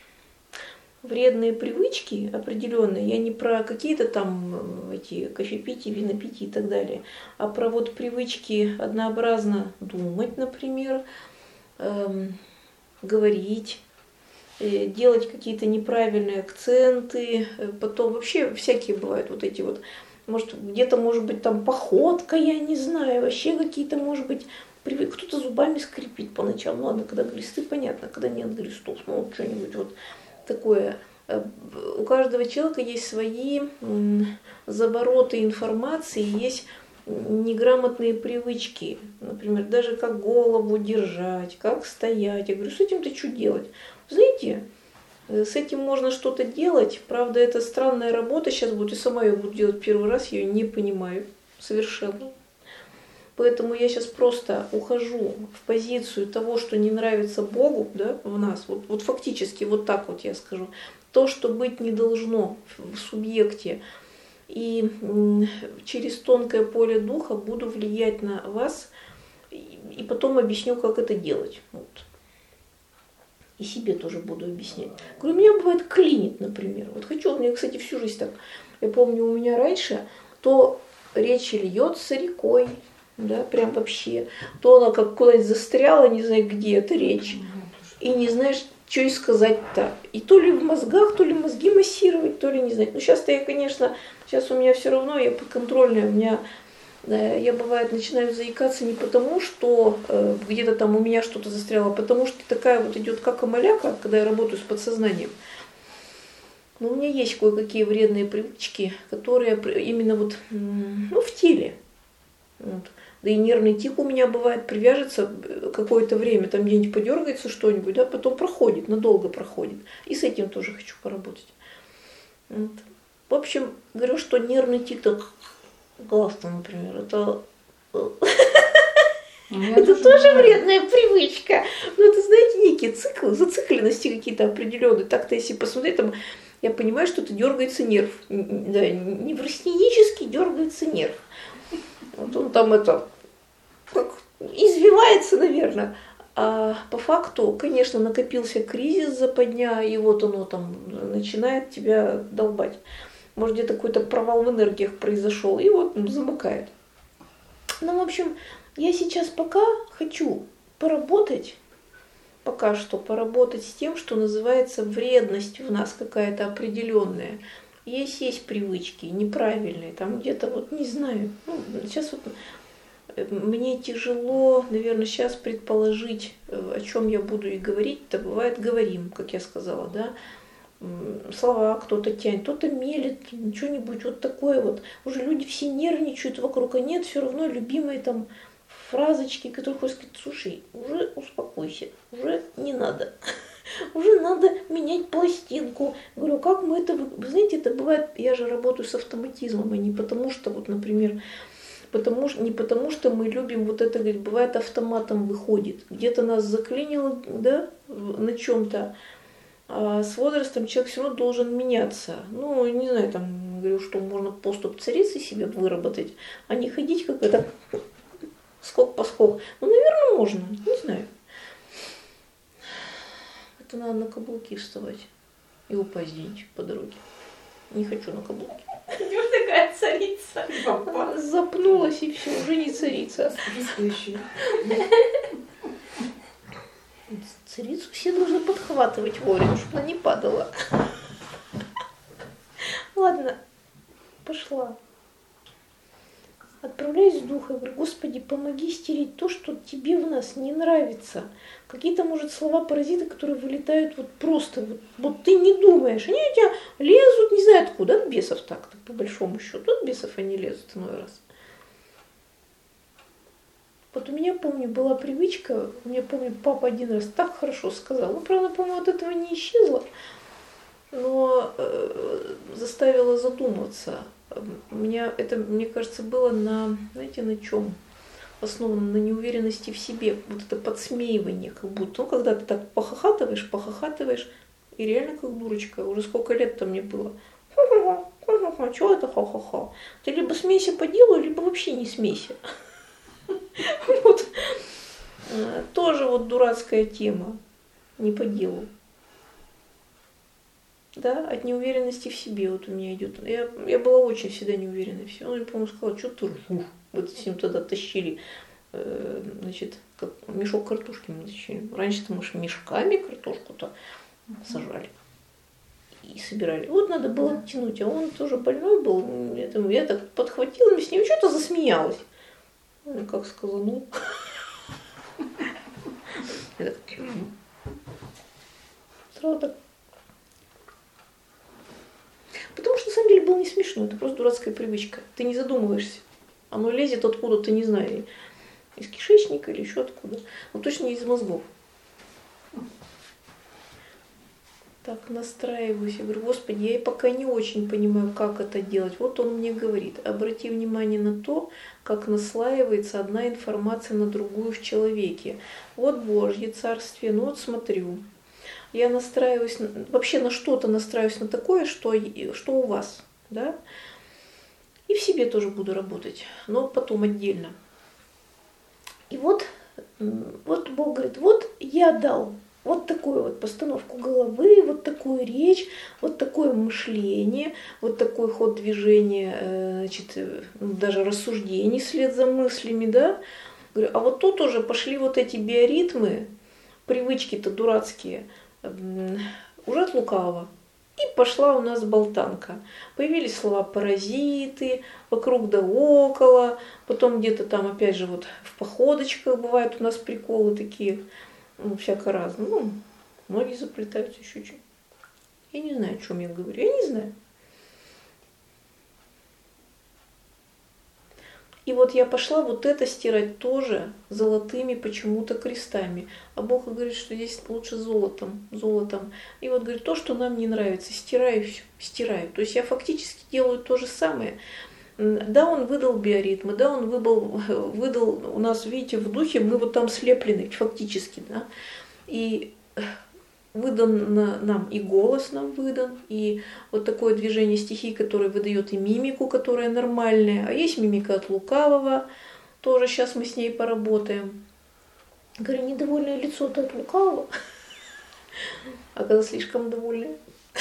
вредные привычки определенные, я не про какие-то там эти кофепития, винопития и так далее, а про вот привычки однообразно думать, например, эм, говорить, э, делать какие-то неправильные акценты, э, потом вообще всякие бывают вот эти вот, может где-то может быть там походка, я не знаю, вообще какие-то может быть. Кто-то зубами скрипит по ночам. Ну ладно, когда глисты, понятно, когда нет глистов. Ну вот что-нибудь вот такое. У каждого человека есть свои завороты информации, есть неграмотные привычки. Например, даже как голову держать, как стоять. Я говорю, с этим ты что делать? Знаете, с этим можно что-то делать. Правда, это странная работа сейчас будет. И сама ее буду делать первый раз, я ее не понимаю совершенно. Поэтому я сейчас просто ухожу в позицию того, что не нравится Богу, да, в нас. Вот, вот фактически вот так вот я скажу. То, что быть не должно в субъекте. И м, через тонкое поле духа буду влиять на вас. И, и потом объясню, как это делать. Вот. И себе тоже буду объяснять. Говорю, у меня бывает клинит, например. Вот хочу, у меня, кстати, всю жизнь так. Я помню, у меня раньше то речь льется рекой. Да, прям вообще. То она как куда-нибудь застряла, не знаю, где это речь. И не знаешь, что и сказать-то. И то ли в мозгах, то ли мозги массировать, то ли не знать. Ну, сейчас-то я, конечно, сейчас у меня все равно, я подконтрольная. У меня, я бывает начинаю заикаться не потому, что э, где-то там у меня что-то застряло, а потому что такая вот идет как амаляка, когда я работаю с подсознанием. Но у меня есть кое-какие вредные привычки, которые именно вот, ну, в теле. Вот. Да и нервный тик у меня бывает, привяжется какое-то время, там где-нибудь подергается что-нибудь, да, потом проходит, надолго проходит. И с этим тоже хочу поработать. Вот. В общем, говорю, что нервный тик так глаз-то, например, это, Ну, я это тоже знаю. вредная привычка. Ну, это, знаете, некие циклы, зацикленности какие-то определенные. Так-то, если посмотреть, там, я понимаю, что это дергается нерв. Н- Да, неврастенически дергается нерв. Вот он там это, как извивается, наверное. А по факту, конечно, накопился кризис западня, и вот оно там начинает тебя долбать. Может, где-то какой-то провал в энергиях произошел, и вот ну, замыкает. Ну, в общем, я сейчас пока хочу поработать, пока что поработать с тем, что называется вредность в нас какая-то определенная. Есть есть привычки неправильные, там где-то вот не знаю. Ну, сейчас вот э, мне тяжело, наверное, сейчас предположить, э, о чем я буду и говорить-то бывает говорим, как я сказала, да. М, Слова кто-то тянет, кто-то мелет, что-нибудь вот такое вот. Уже люди все нервничают вокруг, а нет, все равно любимые там фразочки, которые хочешь сказать, слушай, уже успокойся, уже не надо, уже надо менять пластинку. Говорю, как мы это, вы вы знаете, это бывает, я же работаю с автоматизмом, а не потому что, вот, например, потому, что- не потому что мы любим вот это, говорит, бывает автоматом выходит, где-то нас заклинило, да, в- на чем-то, а с возрастом человек все равно должен меняться. Ну, не знаю, там, говорю, что можно поступ царицы себе выработать, а не ходить как это скок по скок. Ну, наверное, можно, не знаю. Это надо на каблуки вставать и упасть где-нибудь по дороге. Не хочу на каблуки. Идешь такая царица. Папа. Запнулась и все, уже не царица. Следующий. Царицу все должны подхватывать вовремя, чтобы она не падала. Ладно, пошла. Отправляюсь в дух и говорю, Господи, помоги стереть то, что тебе в нас не нравится. Какие-то, может, слова-паразиты, которые вылетают вот просто, вот, вот ты не думаешь. Они у тебя лезут, не знаю откуда, от бесов так-то, по большому счету. От бесов они лезут иной раз. Вот у меня, помню, была привычка, у меня, помню, папа один раз так хорошо сказал. Ну, правда, по-моему, от этого не исчезло, но э, заставила задуматься. У меня это, мне кажется, было на, знаете, на чем? Основано на неуверенности в себе. Вот это подсмеивание, как будто. Ну, когда ты так похохатываешь, похохатываешь, и реально как дурочка. Уже сколько лет-то мне было. Ха-ха-ха, ха-ха-ха, чего это ха-ха-ха? Ты либо смейся по делу, либо вообще не смейся. Вот. Тоже вот дурацкая тема. Не по делу. Да, от неуверенности в себе вот у меня идет. Я, я была очень всегда неуверенной в себе. Он мне, по-моему, сказал, что ты ржешь. Вот с ним тогда тащили, э, значит, как мешок картошки мы тащили. Раньше-то мы же мешками картошку-то сажали и собирали. Вот надо было тянуть, а он тоже больной был. Я, там, я так подхватила, с ним что-то засмеялась. Он как сказал, ну. Я так, сразу так. Потому что на самом деле было не смешно, это просто дурацкая привычка. Ты не задумываешься. Оно лезет откуда-то, не знаю, из кишечника или еще откуда. Но точно не из мозгов. Так, настраиваюсь. Я говорю, Господи, я и пока не очень понимаю, как это делать. Вот он мне говорит, обрати внимание на то, как наслаивается одна информация на другую в человеке. Вот Божье царствие, ну вот смотрю. Я настраиваюсь, вообще на что-то настраиваюсь на такое, что, что у вас, да, и в себе тоже буду работать, но потом отдельно. И вот, вот Бог говорит, вот я дал вот такую вот постановку головы, вот такую речь, вот такое мышление, вот такой ход движения, значит, даже рассуждений вслед за мыслями, да. Говорю, а вот тут уже пошли вот эти биоритмы, привычки-то дурацкие, уже от лукавого. И пошла у нас болтанка. Появились слова паразиты, вокруг да около, потом где-то там опять же вот в походочках бывают у нас приколы такие, ну, всяко разное. Ну, многие заплетаются еще чем. Я не знаю, о чем я говорю, я не знаю. И вот я пошла вот это стирать тоже золотыми почему-то крестами. А Бог говорит, что здесь лучше золотом, золотом. И вот говорит, то, что нам не нравится, стираю все, стираю. То есть я фактически делаю то же самое. Да, он выдал биоритмы, да, он выдал, выдал, у нас, видите, в духе мы вот там слеплены фактически, да, и выдан нам и голос нам выдан, и вот такое движение стихий, которое выдает и мимику, которая нормальная, а есть мимика от лукавого, тоже сейчас мы с ней поработаем. Говорю, недовольное лицо-то от лукавого, а когда слишком довольное.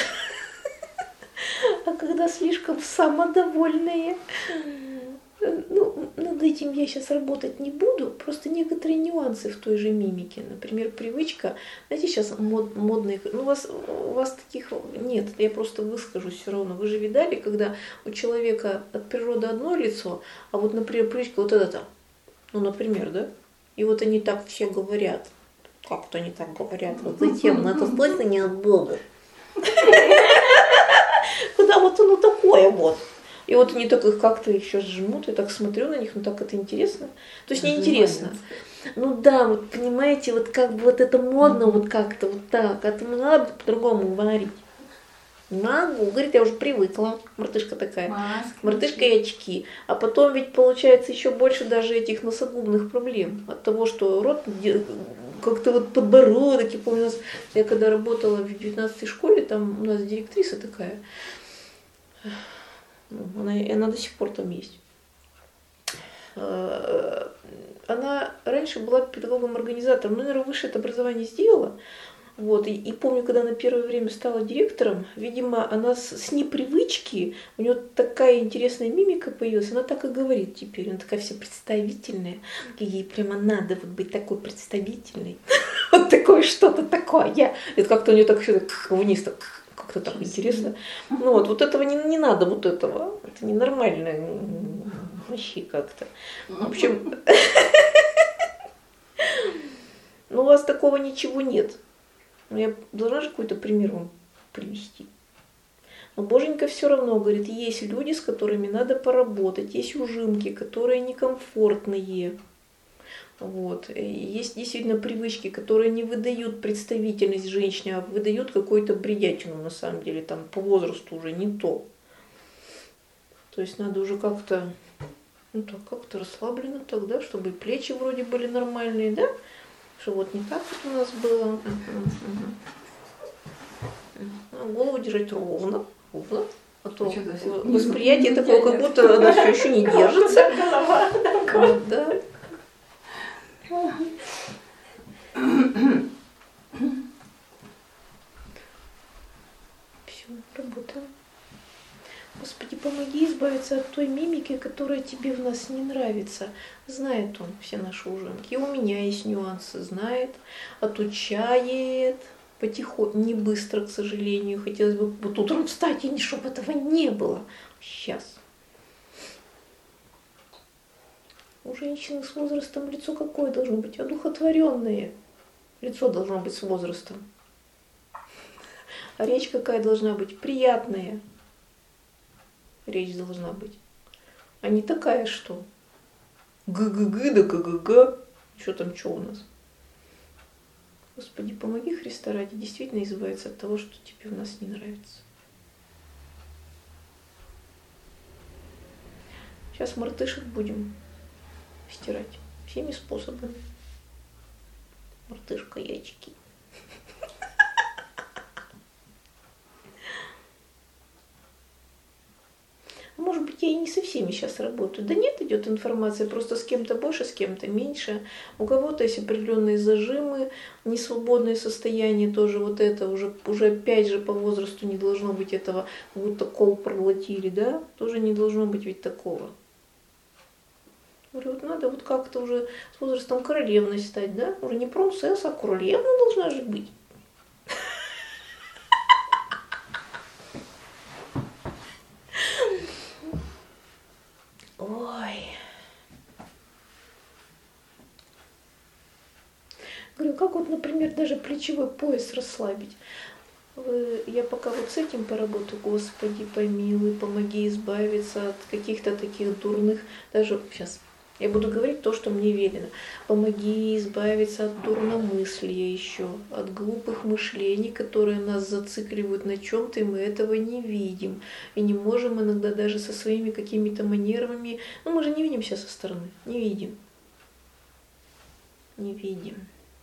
А когда слишком самодовольные, ну, над этим я сейчас работать не буду, просто некоторые нюансы в той же мимике. Например, привычка, знаете, сейчас мод, модные, ну, у вас, у вас таких нет, я просто выскажусь все равно. Вы же видали, когда у человека от природы одно лицо, а вот, например, привычка вот это-то, ну, например, да, и вот они так все говорят, как-то они так говорят, вот зачем, но это точно не от Бога. Когда вот оно такое вот. И вот они так их как-то еще сжмут, я так смотрю на них, ну так это интересно. То есть неинтересно. Ну да, вот понимаете, вот как бы вот это модно, вот как-то вот так, а то надо по-другому говорить. Могу, говорит, я уже привыкла, мартышка такая, Маска. мартышка и очки. А потом ведь получается еще больше даже этих носогубных проблем от того, что рот как-то вот подбородок, я помню, у нас, я когда работала в девятнадцатой школе, там у нас директриса такая, она, она до сих пор там есть. Она раньше была педагогом-организатором, но, наверное, высшее образование сделала. Вот, и, и помню, когда она первое время стала директором, видимо, она с, с непривычки, у нее такая интересная мимика появилась, она так и говорит теперь, она такая вся представительная, и ей прямо надо вот быть такой представительной, вот такое что-то такое. Это как-то у нее так все вниз, так, как-то так интересно. Ну вот, вот этого не, не надо, вот этого, это ненормально вообще как-то. В общем, ну у вас такого ничего нет. Но я должна же какой-то пример вам привести. Но Боженька все равно говорит, есть люди, с которыми надо поработать, есть ужимки, которые некомфортные. Вот. И есть действительно привычки, которые не выдают представительность женщине, а выдают какую-то бредятину на самом деле, там по возрасту уже не то. То есть надо уже как-то, ну так, как-то расслабленно тогда, чтобы и плечи вроде были нормальные, да? Что вот не так вот у нас было. А голову держать ровно, ровно. А то восприятие такое, как будто она все еще не держится. Вот, да. Все, работаем. Господи, помоги избавиться от той мимики, которая тебе в нас не нравится. Знает он все наши ужимки. И у меня есть нюансы, знает, отучает, потихоньку, не быстро, к сожалению. Хотелось бы вот утром встать, и чтобы этого не было. Сейчас. У женщины с возрастом лицо какое должно быть? Одухотворенное. Лицо должно быть с возрастом. А речь какая должна быть? Приятная. Речь должна быть. А не такая, что г-г-г да г-г-г. Что там, что у нас? Господи, помоги, Христа ради, действительно избавиться от того, что тебе в нас не нравится. Сейчас мартышек будем стирать всеми способами. Мартышка и очки. Может быть, я и не со всеми сейчас работаю. Да нет, идет информация, просто с кем-то больше, с кем-то меньше. У кого-то есть определенные зажимы, несвободное состояние тоже вот это, уже, уже опять же по возрасту не должно быть этого, будто кол проглотили, да? Тоже не должно быть ведь такого. Говорю, вот надо вот как-то уже с возрастом королевной стать, да? Уже не принцесса, а королевна должна же быть. Ой. Говорю, как вот, например, даже плечевой пояс расслабить. Я пока вот с этим поработаю, Господи, помилуй, помоги избавиться от каких-то таких дурных, даже сейчас Я буду говорить то, что мне велено. Помоги избавиться от дурномыслия еще, от глупых мышлений, которые нас зацикливают на чем-то, и мы этого не видим. И не можем иногда даже со своими какими-то манерами. Ну, мы же не видим себя со стороны. Не видим. Не видим.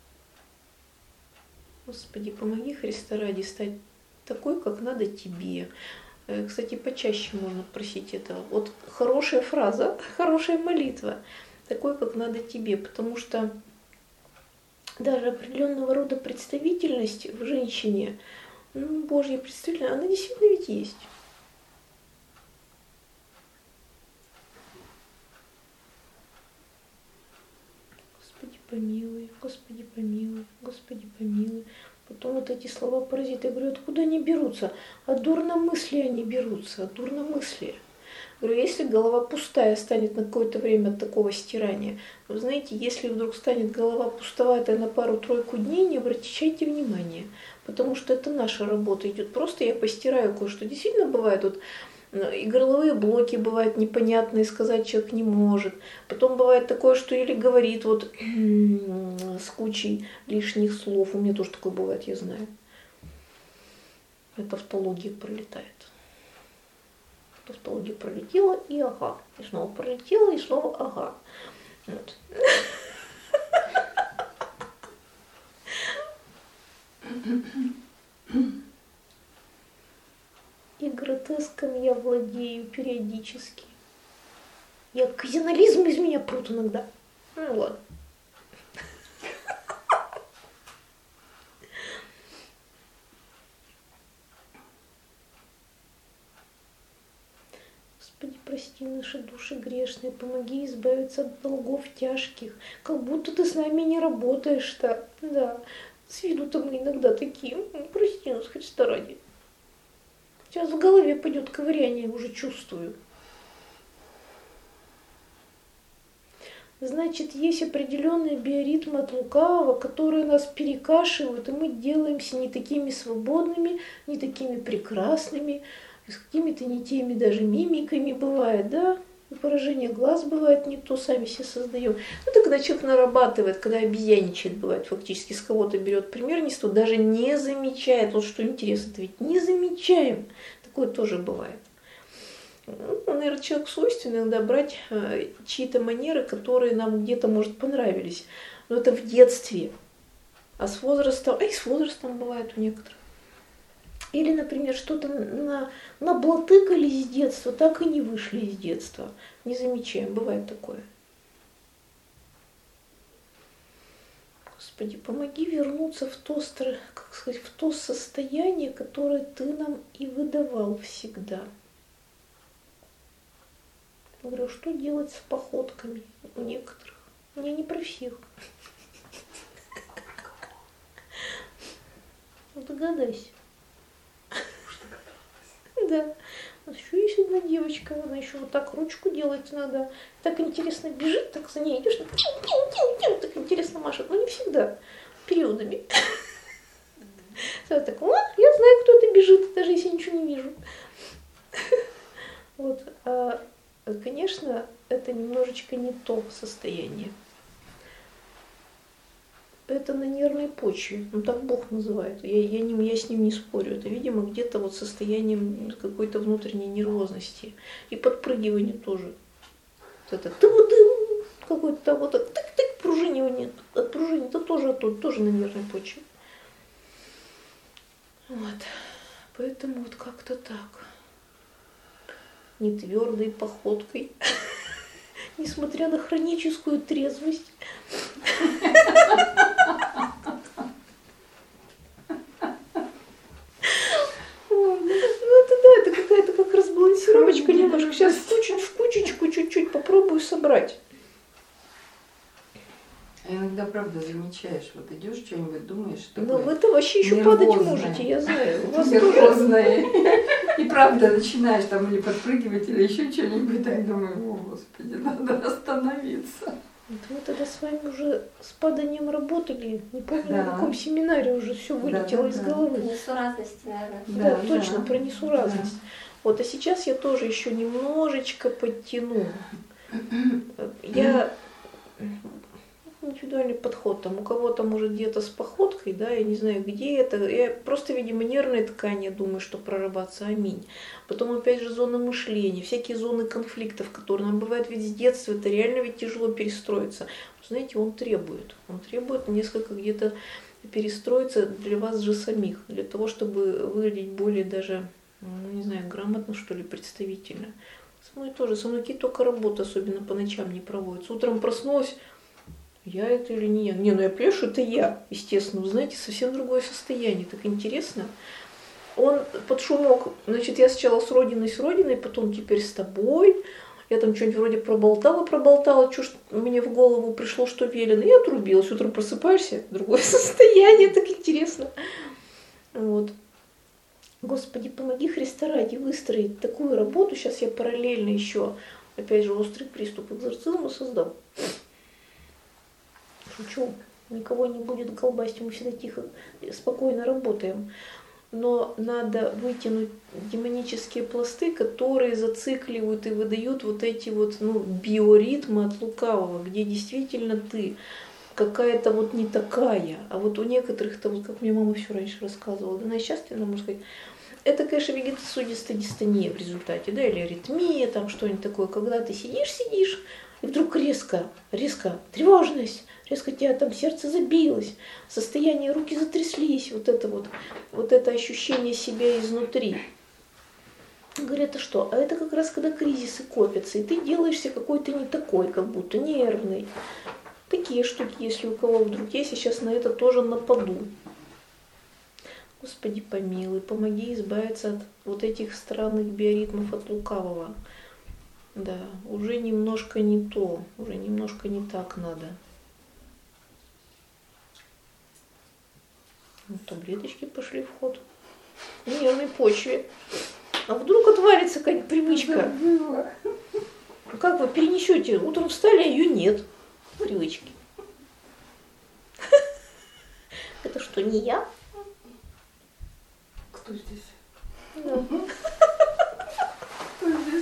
Господи, помоги, Христа ради, стать такой, как надо тебе. Кстати, почаще можно просить этого. Вот хорошая фраза, хорошая молитва, такой, как надо тебе, потому что даже определенного рода представительность в женщине, ну, Божья представительность, она действительно ведь есть. Господи, помилуй, Господи, помилуй, Господи, помилуй. Потом вот эти слова паразиты, я говорю, откуда они берутся? От дурномыслия они берутся, от дурномыслия. Говорю, если голова пустая станет на какое-то время от такого стирания, вы знаете, если вдруг станет голова пустоватая на пару-тройку дней, не обращайте внимания, потому что это наша работа идет. Просто я постираю кое-что. Действительно бывает вот и горловые блоки бывают непонятные, сказать человек не может. Потом бывает такое, что или говорит вот с кучей лишних слов. У меня тоже такое бывает, я знаю. Это тавтология пролетает. Тавтология пролетела и ага. И снова пролетела и снова ага. Вот. И гротеском я владею периодически. И оказионализм из меня прут иногда. Ну ладно. Господи, прости наши души грешные, помоги избавиться от долгов тяжких. Как будто ты с нами не работаешь-то. Да, с виду-то мы иногда такие. Прости нас, Христа ради. Сейчас в голове пойдет ковыряние, уже чувствую. Значит, есть определенные биоритмы от лукавого, которые нас перекашивают, и мы делаемся не такими свободными, не такими прекрасными, с какими-то не теми даже мимиками бывает, да? И поражение глаз бывает не то, сами себе создаем. Ну, это когда человек нарабатывает, когда обезьяничает, бывает, фактически с кого-то берет примерничество, даже не замечает. Вот что интересно, это ведь не замечаем. Такое тоже бывает. Ну, наверное, человек свойственно иногда брать э, чьи-то манеры, которые нам где-то, может, понравились. Но это в детстве. А с возрастом, а и с возрастом бывает у некоторых. Или, например, что-то на, наблатыкали с детства, так и не вышли из детства. Не замечаем, бывает такое. Господи, помоги вернуться в то, как сказать, в то состояние, которое Ты нам и выдавал всегда. Я говорю, что делать с походками у некоторых? Я не про всех. Догадайся. Да. Вот еще есть одна девочка, она еще вот так ручку делать надо. Так интересно бежит, так за ней идешь, так интересно машет, но не всегда, периодами. Так, о, я знаю, кто это бежит, даже если ничего не вижу. Вот. А, конечно, это немножечко не то состояние. Это на нервной почве, ну так Бог называет, я, я, не, я с ним не спорю, это, видимо, где-то вот состоянием какой-то внутренней нервозности и подпрыгивание тоже. Вот это какой-то вот тык-тык, пружинивание, отпружинивание, это тоже оттуда, тоже на нервной почве. Вот, поэтому вот как-то так, не твердой походкой, несмотря на хроническую трезвость. Разбалансировочка немножко. Сейчас в, кучу, в кучечку чуть-чуть попробую собрать. А иногда, правда, замечаешь, вот идешь что-нибудь, думаешь, что ну вы-то вообще еще падать можете, я знаю. У вас нервозное. И правда начинаешь там или подпрыгивать, или еще что-нибудь, так думаю, о, Господи, надо остановиться. Вот мы тогда с вами уже с паданием работали, не помню, да. на каком семинаре уже все вылетело да, из да, головы. Несуразности, наверное. Да, Да, точно, да. про несуразность. Да. Вот, а сейчас я тоже еще немножечко подтяну. Я индивидуальный подход, там у кого-то может где-то с походкой, да, я не знаю, где это, я просто, видимо, нервная ткань, я думаю, что прорабатывается, аминь. Потом, опять же, зоны мышления, всякие зоны конфликтов, которые нам бывает ведь с детства, это реально ведь тяжело перестроиться. Знаете, он требует, он требует несколько где-то перестроиться для вас же самих, для того, чтобы выглядеть более даже, ну, не знаю, грамотно, что ли, представительно. Со мной тоже, со мной какие только работы, особенно по ночам, не проводятся. Утром проснулась, я это или не я? Не, ну я пляшу, это я, естественно. Вы знаете, совсем другое состояние, так интересно. Он под шумок, значит, я сначала с родиной, с родиной, потом теперь с тобой. Я там что-нибудь вроде проболтала, проболтала, что мне в голову пришло, что велено, и отрубилась. Утром просыпаешься, другое состояние, так интересно. Вот. Господи, помоги Христа ради выстроить такую работу. Сейчас я параллельно еще, опять же, острый приступ экзорцизма создам. Шучу, никого не будет колбасить, мы всегда тихо, спокойно работаем. Но надо вытянуть демонические пласты, которые зацикливают и выдают вот эти вот, ну, биоритмы от лукавого, где действительно ты какая-то вот не такая. А вот у некоторых-то, вот как мне мама все раньше рассказывала, да, она сейчас, можно сказать, это, конечно, вегетосудистая дистония в результате, да, или аритмия, там что-нибудь такое, когда ты сидишь, сидишь, и вдруг резко, резко тревожность, резко у тебя там сердце забилось, состояние, руки затряслись, вот это вот, вот это ощущение себя изнутри. Говорят, а что? А это как раз когда кризисы копятся, и ты делаешься какой-то не такой, как будто нервный. Такие штуки, если у кого вдруг есть, я сейчас на это тоже нападу. Господи помилуй, помоги избавиться от вот этих странных биоритмов от лукавого. Да, уже немножко не то, уже немножко не так надо. Ну, таблеточки пошли в ход. В нервной почве. А вдруг отвалится какая-нибудь привычка? Ну, как вы перенесете? Утром встали, а ее нет. Привычки. Это что, не я? Кто здесь? Да. Кто здесь?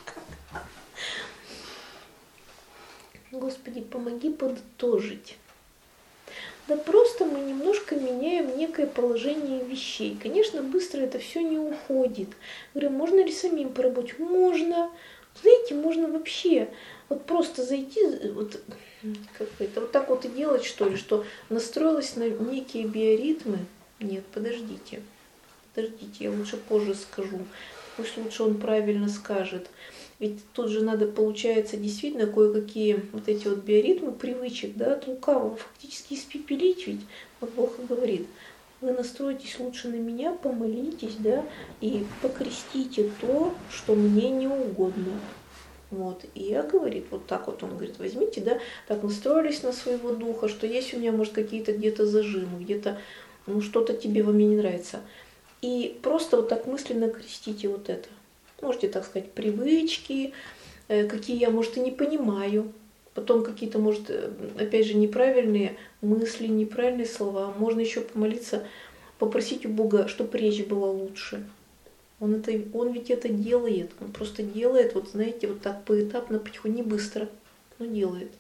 Господи, помоги подытожить. Да просто мы немножко меняем некое положение вещей. Конечно, быстро это все не уходит. Говорю, можно ли самим поработать? Можно. Знаете, можно вообще вот просто зайти, вот, как это, вот так вот и делать, что ли, что настроилась на некие биоритмы. Нет, подождите. Подождите, я лучше позже скажу. Пусть лучше он правильно скажет. Ведь тут же надо, получается, действительно кое-какие вот эти вот биоритмы, привычек, да, от лукавого фактически испепелить, ведь вот Бог и говорит, вы настроитесь лучше на меня, помолитесь, да, и покрестите то, что мне не угодно. Вот. И я, говорит, вот так вот он говорит, возьмите, да, так настроились на своего духа, что есть у меня, может, какие-то где-то зажимы, где-то, ну, что-то тебе во мне не нравится. И просто вот так мысленно крестите вот это. Можете, так сказать, привычки, какие я, может, и не понимаю. Потом какие-то, может, опять же, неправильные мысли, неправильные слова. Можно еще помолиться, попросить у Бога, чтобы речь была лучше. Он, это, он ведь это делает. Он просто делает, вот знаете, вот так поэтапно, потихоньку, не быстро, но делает.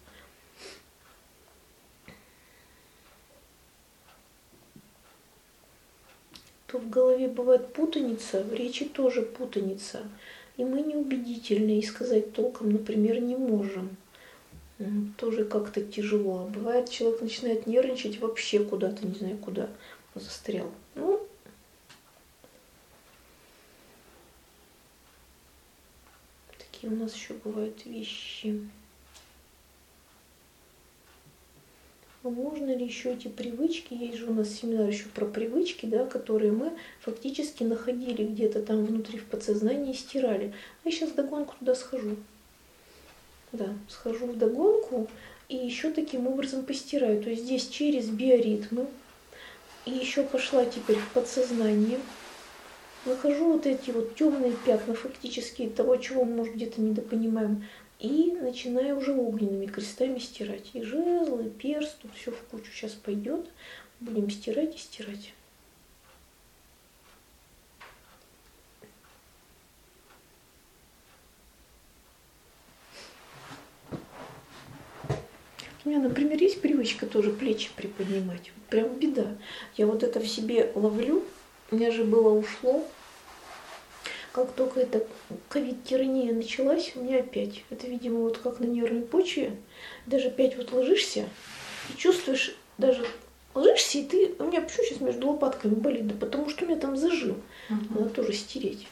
То в голове бывает путаница, в речи тоже путаница. И мы неубедительны, и сказать толком, например, не можем. Тоже как-то тяжело. Бывает, человек начинает нервничать вообще куда-то, не знаю куда, застрял. Ну, такие у нас еще бывают вещи. А можно ли еще эти привычки, есть же у нас семинар еще про привычки, да, которые мы фактически находили где-то там внутри в подсознании и стирали. А я сейчас вдогонку туда схожу. Да, схожу вдогонку и еще таким образом постираю. То есть здесь через биоритмы. И еще пошла теперь в подсознание. Нахожу вот эти вот темные пятна фактически того, чего мы, может, где-то недопонимаем. И начинаю уже огненными крестами стирать. И жезлы, и перст, тут все в кучу сейчас пойдет. Будем стирать и стирать. У меня, например, есть привычка тоже плечи приподнимать. Прям беда. Я вот это в себе ловлю. У меня же было ушло. Как только эта ковид-тирания началась, у меня опять. Это, видимо, вот как на нервной почве. Даже опять вот ложишься и чувствуешь, даже ложишься, и ты... У меня почему сейчас между лопатками болит? Да потому что у меня там зажим. Мгм. Надо тоже стереть.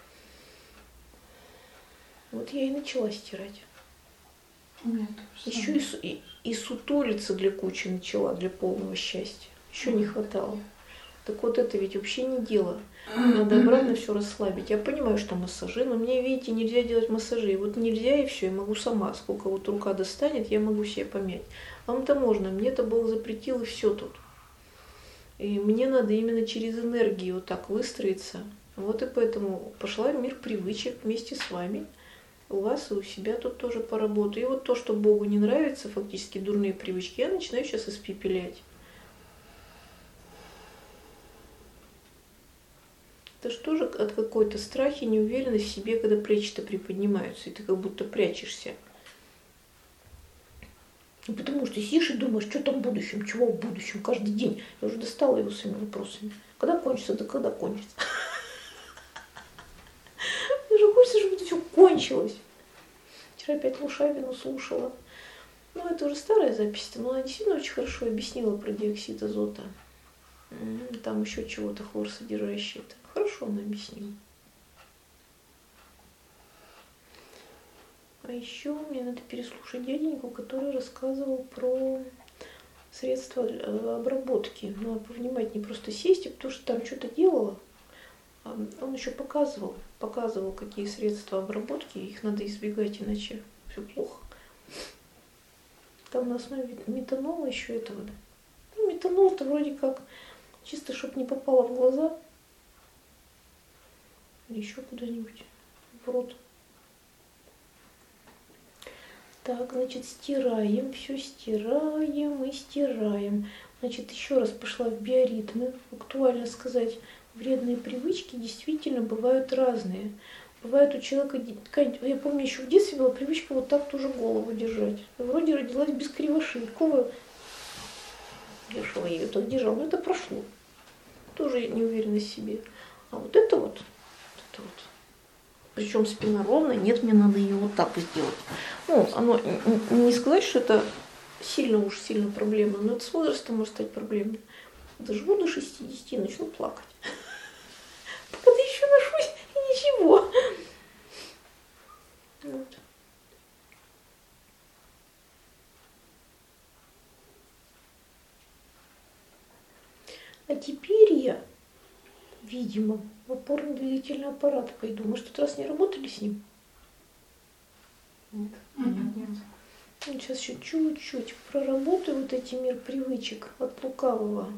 Вот я и начала стирать. У меня тоже Еще и, су- и, и сутулиться для кучи начала, для полного счастья. Еще не хватало. Так вот это ведь вообще не дело. Надо обратно все расслабить. Я понимаю, что массажи, но мне, видите, нельзя делать массажи. И вот нельзя, и все, я могу сама. Сколько вот рука достанет, я могу себе помять. Вам-то можно, мне-то Бог запретил, и все тут. И мне надо именно через энергию вот так выстроиться. Вот и поэтому пошла в мир привычек вместе с вами. У вас и у себя тут тоже поработаю. И вот то, что Богу не нравится, фактически дурные привычки, я начинаю сейчас испепелять. Это же тоже от какой-то страхи, неуверенности в себе, когда плечи-то приподнимаются, и ты как будто прячешься. Ну, потому что сидишь и думаешь, что там в будущем, чего в будущем, каждый день. Я уже достала его своими вопросами. Когда кончится, да когда кончится. Мне же хочется, чтобы это все кончилось. Вчера опять Лушавину слушала. Ну, это уже старая запись, но она действительно очень хорошо объяснила про диоксид азота. Там еще чего-то хлорсодержащее. Хорошо она объяснила. А еще мне надо переслушать дяденьку, который рассказывал про средства обработки. Надо повнимательнее просто сесть, потому что там что-то делала. Он еще показывал, показывал, какие средства обработки. Их надо избегать, иначе все плохо. Там на основе метанола еще этого. Ну, метанол-то вроде как чисто, чтобы не попало в глаза. Или еще куда-нибудь в рот. Так, значит, стираем, все стираем и стираем. Значит, еще раз пошла в биоритмы. Актуально сказать, вредные привычки действительно бывают разные. Бывает у человека, я помню, еще в детстве была привычка вот так тоже голову держать. Вроде родилась без кривошейкова. Держала ее так держала, но это прошло. Тоже неуверенность в себе. А вот это вот, вот это вот. Причем спина ровная, нет, мне надо ее вот так сделать. Ну, оно, не сказать, что это сильно уж сильно проблемно, но это с возрастом может стать проблемой. Доживу до шестидесяти, начну плакать. Пока ты еще ношусь, и ничего. Вот. А теперь я, видимо, в опорно-двигательный аппарат пойду. Мы что-то раз не работали с ним? Нет. Нет, нет. Ну, сейчас еще чуть-чуть проработаю вот эти мир привычек от лукавого.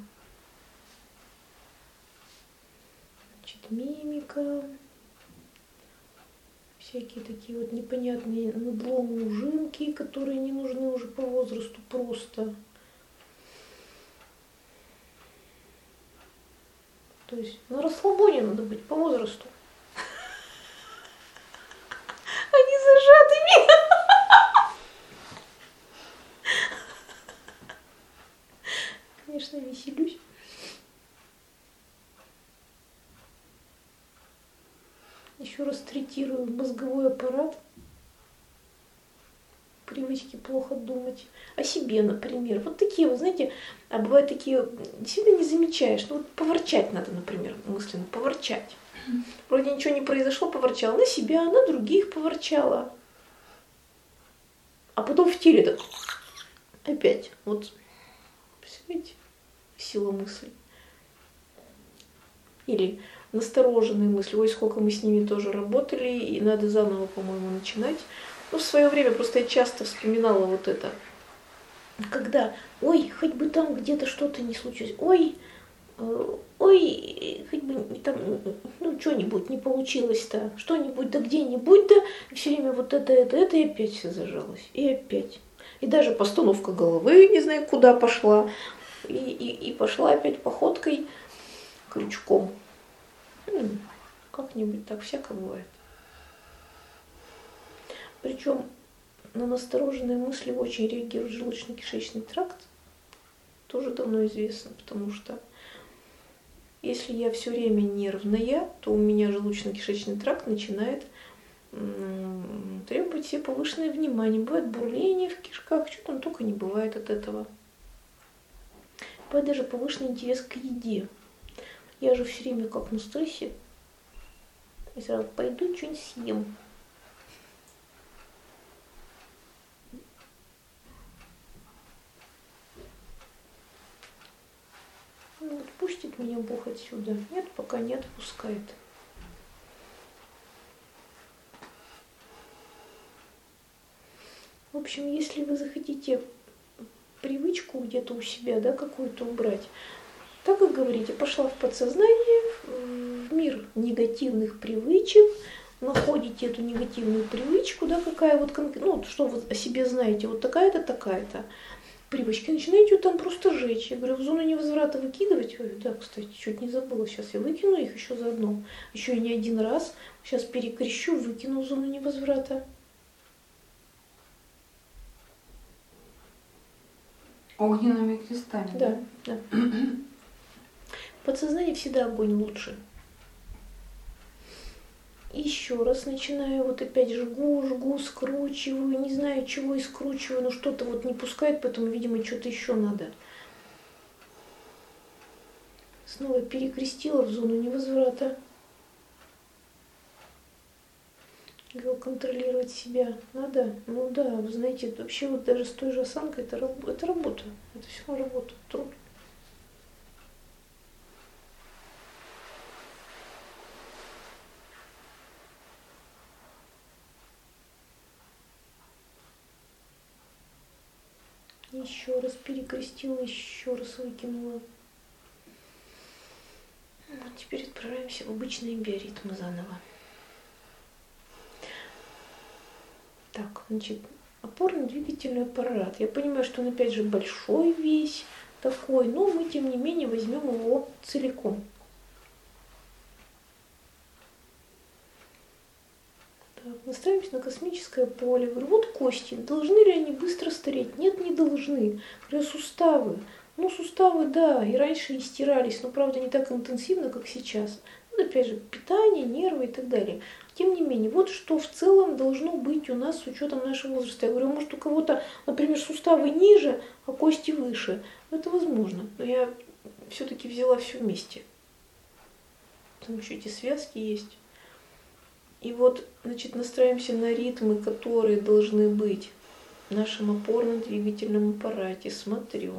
Значит, мимика. Всякие такие вот непонятные надломы, ужимки, которые не нужны уже по возрасту просто. То есть на расслабоне надо быть по возрасту. Они зажатыми. Конечно, веселюсь. Еще раз третирую мозговой аппарат. Привычки плохо думать. О себе, например. Вот такие вот, знаете, а бывают такие, действительно не замечаешь. Ну вот поворчать надо, например, мысленно, поворчать. Вроде ничего не произошло, поворчала на себя, на других поворчала. А потом в теле так опять. Вот, представляете, сила мысли. Или настороженные мысли. Ой, сколько мы с ними тоже работали, и надо заново, по-моему, начинать. Ну, в свое время просто я часто вспоминала вот это. Когда, ой, хоть бы там где-то что-то не случилось, ой, э, ой, хоть бы там, ну, что-нибудь не получилось-то, что-нибудь, да где-нибудь, да, и все время вот это, это, это, и опять все зажалось, и опять. И даже постановка головы, не знаю, куда пошла, и, и, и пошла опять походкой крючком. Ну, как-нибудь так всяко бывает. Причем на настороженные мысли очень реагирует желудочно-кишечный тракт. Тоже давно известно, потому что если я все время нервная, то у меня желудочно-кишечный тракт начинает м, требовать себе повышенное внимание. Бывает бурление в кишках, что там только не бывает от этого. Бывает даже повышенный интерес к еде. Я же все время как на стрессе. И сразу пойду что-нибудь съем. Ну, отпустит меня Бог отсюда. Нет, пока не отпускает. В общем, если вы захотите привычку где-то у себя, да, какую-то убрать, так как говорите, пошла в подсознание, в мир негативных привычек, находите эту негативную привычку, да, какая вот, ну, что вы о себе знаете, вот такая-то, такая-то привычка, начинаете там просто жечь. Я говорю, в зону невозврата выкидывать? Ой, да, кстати, чуть не забыла, сейчас я выкину их еще заодно, еще и не один раз, сейчас перекрещу, выкину в зону невозврата. Огненными крестами. Да, да. Подсознание всегда огонь лучше. Еще раз начинаю, вот опять жгу, жгу, скручиваю, не знаю, чего и скручиваю, но что-то вот не пускает, поэтому, видимо, что-то еще надо. Снова перекрестила в зону невозврата. Говорю, контролировать себя надо? Ну да, вы знаете, вообще вот даже с той же осанкой это, это работа. Это все работа, труд. Еще раз перекрестила, еще раз выкинула. Вот теперь отправляемся в обычные биоритмы заново. Так, значит, опорно-двигательный аппарат. Я понимаю, что он опять же большой весь такой, но мы тем не менее возьмем его целиком. Так, настраиваемся на космическое поле. Говорю, вот кости, должны ли они быстро стареть? Нет, не должны. Говорю, суставы. Ну, суставы, да, и раньше и стирались, но, правда, не так интенсивно, как сейчас. Ну, опять же, питание, нервы и так далее. Тем не менее, вот что в целом должно быть у нас с учетом нашего возраста. Я говорю, может, у кого-то, например, суставы ниже, а кости выше. Это возможно, но я все-таки взяла все вместе. Там еще эти связки есть. И вот, значит, настраиваемся на ритмы, которые должны быть в нашем опорно-двигательном аппарате. Смотрю.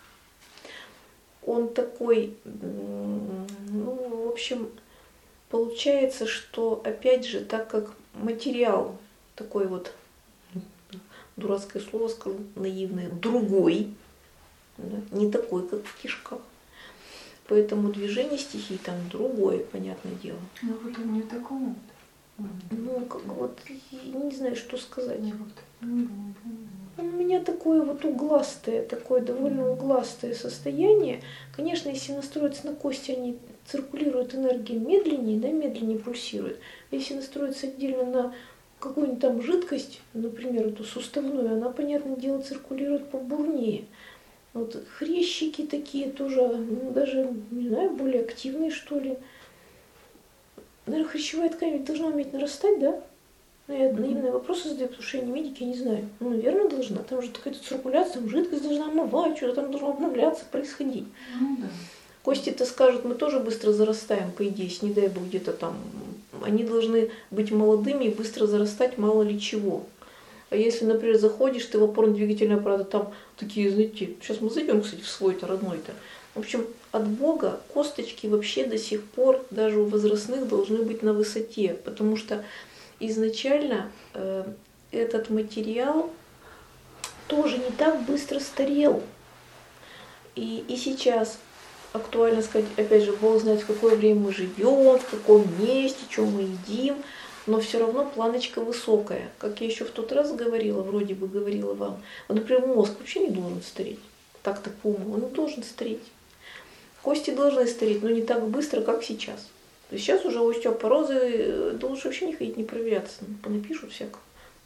Он такой, ну, в общем, получается, что, опять же, так как материал такой вот, дурацкое слово скажу, наивное, другой, да, не такой, как в кишках. Поэтому движение стихий там другое, понятное дело. Ну вот он не такого. Ну, как вот, не знаю, что сказать. Он у меня такое вот угластое, такое довольно угластое состояние. Конечно, если настроиться на кости, они циркулируют энергию медленнее, да, медленнее пульсирует. Если настроиться отдельно на какую-нибудь там жидкость, например, эту суставную, она, понятное дело, циркулирует побурнее. Вот хрящики такие тоже, ну, даже, не знаю, более активные, что ли. Наверное, хрящевая ткань ведь должна уметь нарастать, да? Ну, я наивные вопросы задаю, потому что я не медик, я не знаю. Ну, наверное, должна. Там же какая-то циркуляция, там жидкость должна омывать, что-то там должно обновляться, происходить. Ну, да. Кости-то скажут, мы тоже быстро зарастаем, по идее, если не дай бог где-то там. Они должны быть молодыми и быстро зарастать, мало ли чего. А если, например, заходишь ты в опорно-двигательный аппарат, а там такие, знаете, сейчас мы зайдем, кстати, в свой-то, родной-то. В общем, от Бога косточки вообще до сих пор, даже у возрастных, должны быть на высоте, потому что изначально э, этот материал тоже не так быстро старел. И, и сейчас актуально сказать, опять же, Бог знает, в какое время мы живем, в каком месте, что мы едим, но все равно планочка высокая. Как я еще в тот раз говорила, вроде бы говорила вам, вот, например, мозг вообще не должен стареть. Так-то по уму, он не должен стареть. Кости должны стареть, но не так быстро, как сейчас. То есть сейчас уже остеопорозы, да лучше вообще не ходить, не проверяться. Понапишут всякого.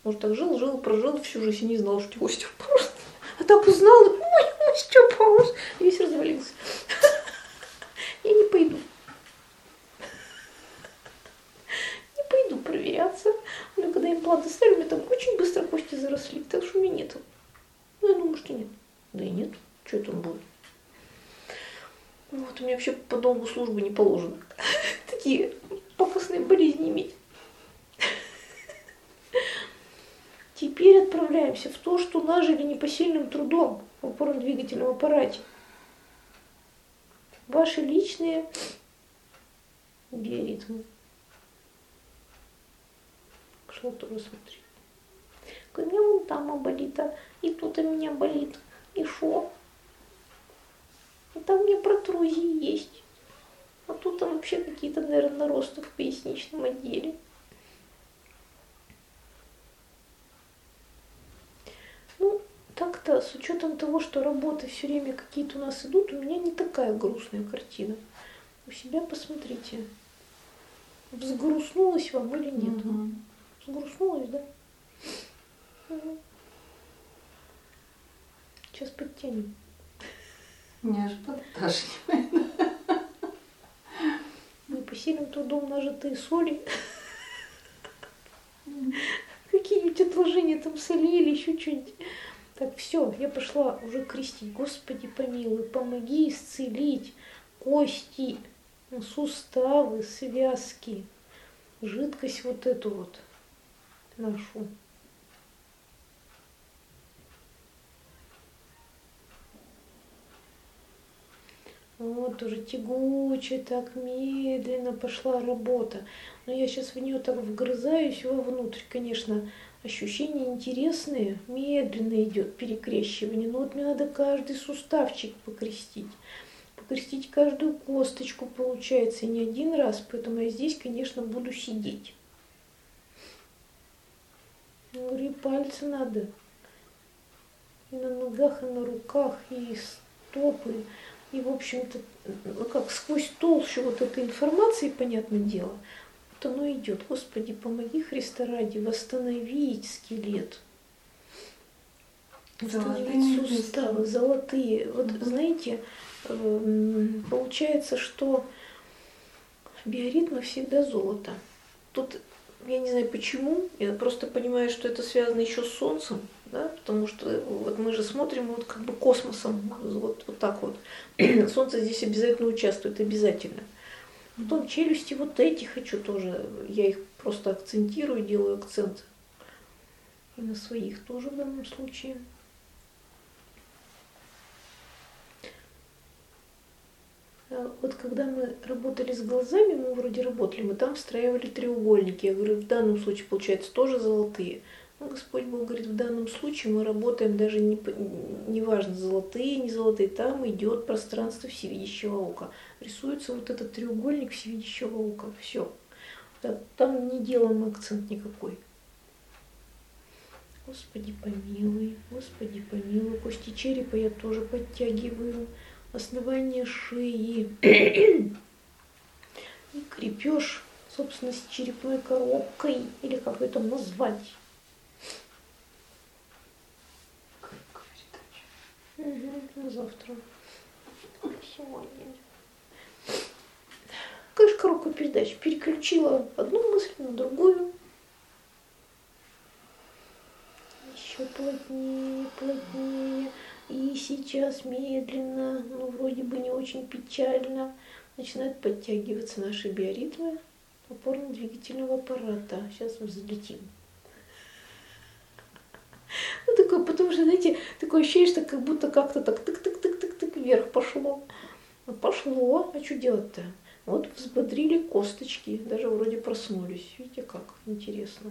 Может, так жил, жил, прожил всю жизнь и не знал, что его остеопороз. А так узнал, ой, остеопороз, и весь развалился. Я не пойду. Не пойду проверяться. Но когда импланты ставили, у меня там очень быстро кости заросли, так что у меня нет. Ну, я думаю, что нет. Да и нет. Что это будет? Вот, у меня вообще по долгу службы не положено. Такие пафосные болезни иметь. Теперь отправляемся в то, что нажили непосильным трудом в опорно-двигательном аппарате. Ваши личные биоритмы. Что тоже смотри. У меня вон там болит, а и тут у меня болит. И шо? И там у меня протрузии есть. А тут там вообще какие-то, наверное, наросты в поясничном отделе. Ну, так-то, с учетом того, что работы все время какие-то у нас идут, у меня не такая грустная картина. У себя посмотрите. Взгрустнулась вам или нет? Угу. Взгрустнулась, да? Угу. Сейчас подтянем. Меня аж подташнивает. Непосильным трудом нажитые соли. Какие-нибудь отложения там соли или еще что-нибудь. Так, все, я пошла уже крестить. Господи помилуй, помоги исцелить кости, суставы, связки, жидкость вот эту вот нашу. Вот уже тягуче, так медленно пошла работа. Но я сейчас в нее так вгрызаюсь вовнутрь. Конечно, ощущения интересные. Медленно идет перекрещивание. Но вот мне надо каждый суставчик покрестить. Покрестить каждую косточку получается. И не один раз. Поэтому я здесь, конечно, буду сидеть. Я говорю, и пальцы надо. И на ногах, и на руках, и стопы. И, в общем-то, ну как, сквозь толщу вот этой информации, понятное дело, вот оно идет. Господи, помоги, Христа ради, восстановить скелет. Восстановить суставы, золотые. Вот, знаете, получается, что биоритмы всегда золото. Тут, я не знаю почему, я просто понимаю, что это связано еще с Солнцем. Да? Потому что вот мы же смотрим вот как бы космосом, вот, вот так вот. Солнце здесь обязательно участвует, обязательно. Потом челюсти вот эти хочу тоже, я их просто акцентирую, делаю акцент. И на своих тоже в данном случае. Вот когда мы работали с глазами, мы вроде работали, мы там встраивали треугольники. Я говорю, в данном случае получается тоже золотые. Но Господь Бог говорит, в данном случае мы работаем даже не, не важно, золотые, не золотые, там идет пространство всевидящего ока. Рисуется вот этот треугольник всевидящего ока. Все. Там не делаем акцент никакой. Господи помилуй, Господи помилуй. Кости черепа я тоже подтягиваю. Основание шеи. И крепеж, собственно, с черепной коробкой. Или как это назвать. Угу, на завтра. Сегодня. Конечно, коробку передач. Переключила одну мысль на другую. Еще плотнее, плотнее. И сейчас медленно, ну вроде бы не очень печально, начинают подтягиваться наши биоритмы опорно-двигательного аппарата. Сейчас мы взлетим. Ну, такое, потому что, знаете, такое ощущение, что как будто как-то так тык-тык-тык-тык-тык вверх пошло. Ну, пошло, а что делать-то? Вот взбодрили косточки, даже вроде проснулись. Видите, как интересно.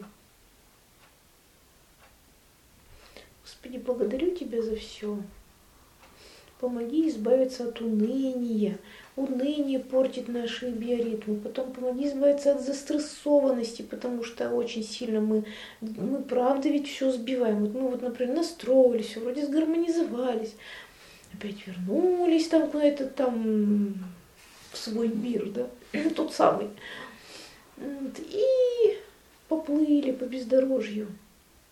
Господи, благодарю Тебя за все. Помоги избавиться от уныния. Уныние портит наши биоритмы. Потом помоги избавиться от застрессованности, потому что очень сильно мы, мы правда ведь все сбиваем. Вот мы вот, например, настроились, все вроде сгармонизовались, опять вернулись там куда-то там в свой мир, да, тот самый. И поплыли по бездорожью.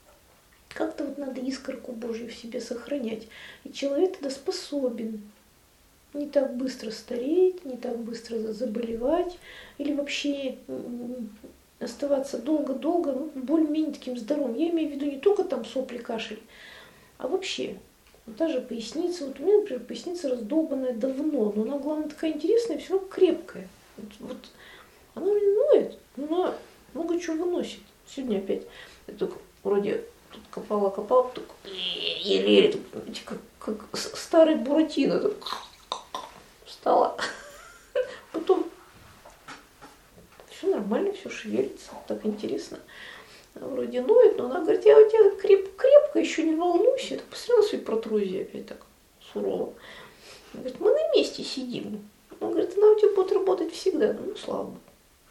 Как-то вот надо искорку Божью в себе сохранять. И человек тогда способен не так быстро стареть, не так быстро заболевать, или вообще оставаться долго-долго, ну, более-менее таким здоровым. Я имею в виду не только там сопли, кашель, а вообще. Вот даже поясница, вот у меня, например, поясница раздолбанная давно, но она, главное, такая интересная, все равно крепкая. Вот, вот она мне ноет, но она много чего выносит. Сегодня опять я только вроде тут копала-копала, только еле-еле, как, как старый Буратино, так, встала. Потом все нормально, все шевелится, так интересно. Вроде ноет, но она говорит, я у тебя креп, крепко, еще не волнуйся. Я посмотрела свои протрузии опять так сурово. Она говорит, мы на месте сидим. Он говорит, она у тебя будет работать всегда. Ну, слава богу.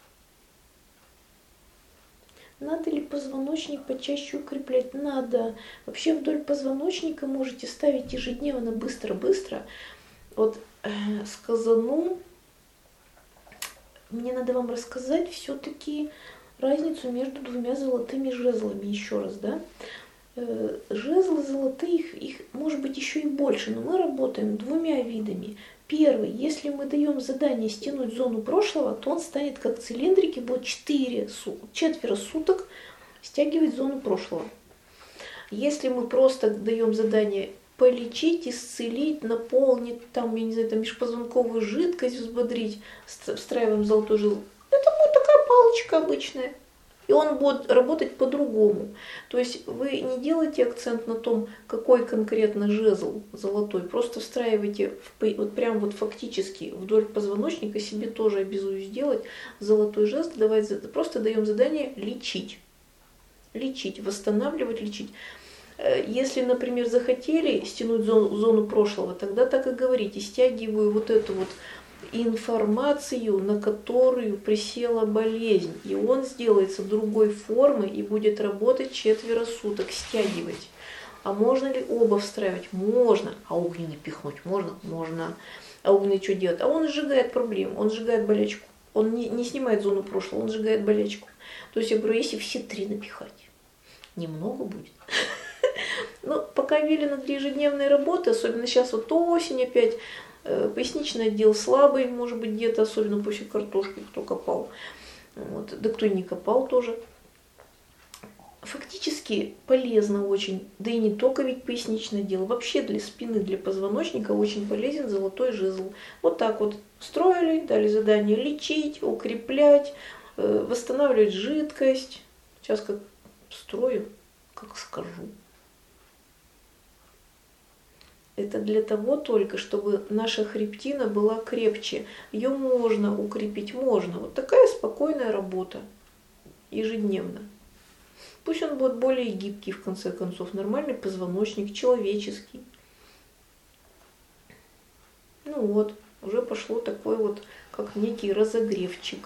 Надо ли позвоночник почаще укреплять? Надо. Вообще вдоль позвоночника можете ставить ежедневно быстро-быстро. Вот э, сказану, мне надо вам рассказать все-таки разницу между двумя золотыми жезлами. Еще раз, да? Э, жезлы золотые, их, их может быть еще и больше, но мы работаем двумя видами. Первый, если мы даем задание стянуть зону прошлого, то он станет как цилиндрики, будет четыре, четверо суток стягивать зону прошлого. Если мы просто даем задание полечить, исцелить, наполнить, там, я не знаю, там межпозвонковую жидкость взбодрить, встраиваем золотой жезл, это будет такая палочка обычная. И он будет работать по-другому. То есть вы не делаете акцент на том, какой конкретно жезл золотой. Просто встраивайте в, вот прям вот фактически вдоль позвоночника, себе тоже обязуюсь сделать золотой жезл. Давайте, просто даем задание лечить. Лечить, восстанавливать, лечить. Если, например, захотели стянуть зону, зону прошлого, тогда так и говорите. Стягиваю вот эту вот информацию, на которую присела болезнь. И он сделается другой формы и будет работать четверо суток, стягивать. А можно ли оба встраивать? Можно. А огненный пихнуть можно? Можно. А огненный что делать? А он сжигает проблему, он сжигает болячку. Он не, не снимает зону прошлого, он сжигает болячку. То есть я говорю, если все три напихать, немного будет. Ну, пока велено для ежедневной работы, особенно сейчас вот осень опять, поясничный отдел слабый, может быть, где-то, особенно после картошки, кто копал. Вот. Да кто и не копал тоже. Фактически полезно очень, да и не только ведь поясничное отдел, вообще для спины, для позвоночника очень полезен золотой жезл. Вот так вот строили, дали задание лечить, укреплять, восстанавливать жидкость. Сейчас как строю, как скажу. Это для того только, чтобы наша хребтина была крепче. Ее можно укрепить, можно. Вот такая спокойная работа ежедневно. Пусть он будет более гибкий, в конце концов. Нормальный позвоночник, человеческий. Ну вот, уже пошло такой вот, как некий разогревчик.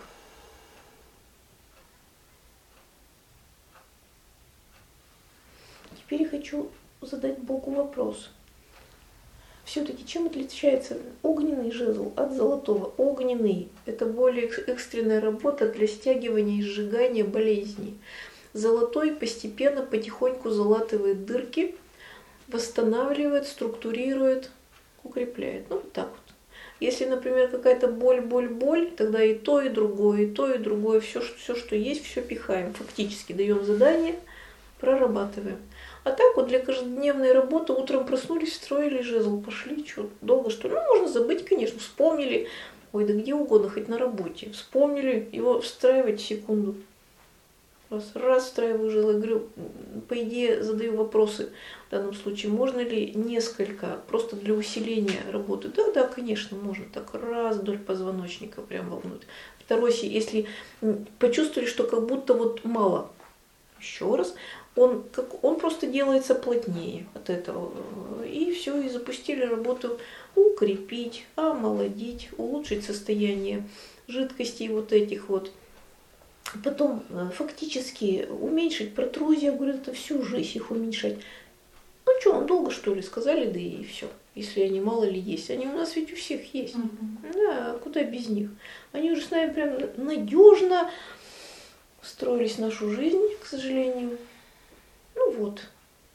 Теперь я хочу задать Богу вопрос. Все-таки чем отличается огненный жезл от золотого? Огненный – это более экстренная работа для стягивания и сжигания болезней. Золотой постепенно, потихоньку залатывает дырки, восстанавливает, структурирует, укрепляет. Ну, вот так вот. Если, например, какая-то боль, боль, боль, тогда и то, и другое, и то, и другое, все, все что есть, все пихаем. Фактически даем задание, прорабатываем. А так вот для каждодневной работы утром проснулись, встроили жезл, пошли, что, долго что ли? Ну, можно забыть, конечно, вспомнили, ой, да где угодно, хоть на работе. Вспомнили, его встраивать секунду. Раз, раз встраиваю жезл, я говорю, по идее задаю вопросы в данном случае, можно ли несколько, просто для усиления работы? Да, да, конечно, можно, так раз вдоль позвоночника прям вовнутрь. Второй, если почувствовали, что как будто вот мало, еще раз, Он, как, он просто делается плотнее от этого. И все, и запустили работу укрепить, омолодить, улучшить состояние жидкостей вот этих вот. Потом фактически уменьшить протрузии, я говорю, это всю жизнь их уменьшать. Ну что, он долго что ли сказали, да и все. Если они мало ли есть. Они у нас ведь у всех есть. Mm-hmm. Да, куда без них. Они уже с нами прям надежно встроились в нашу жизнь, к сожалению. Ну вот,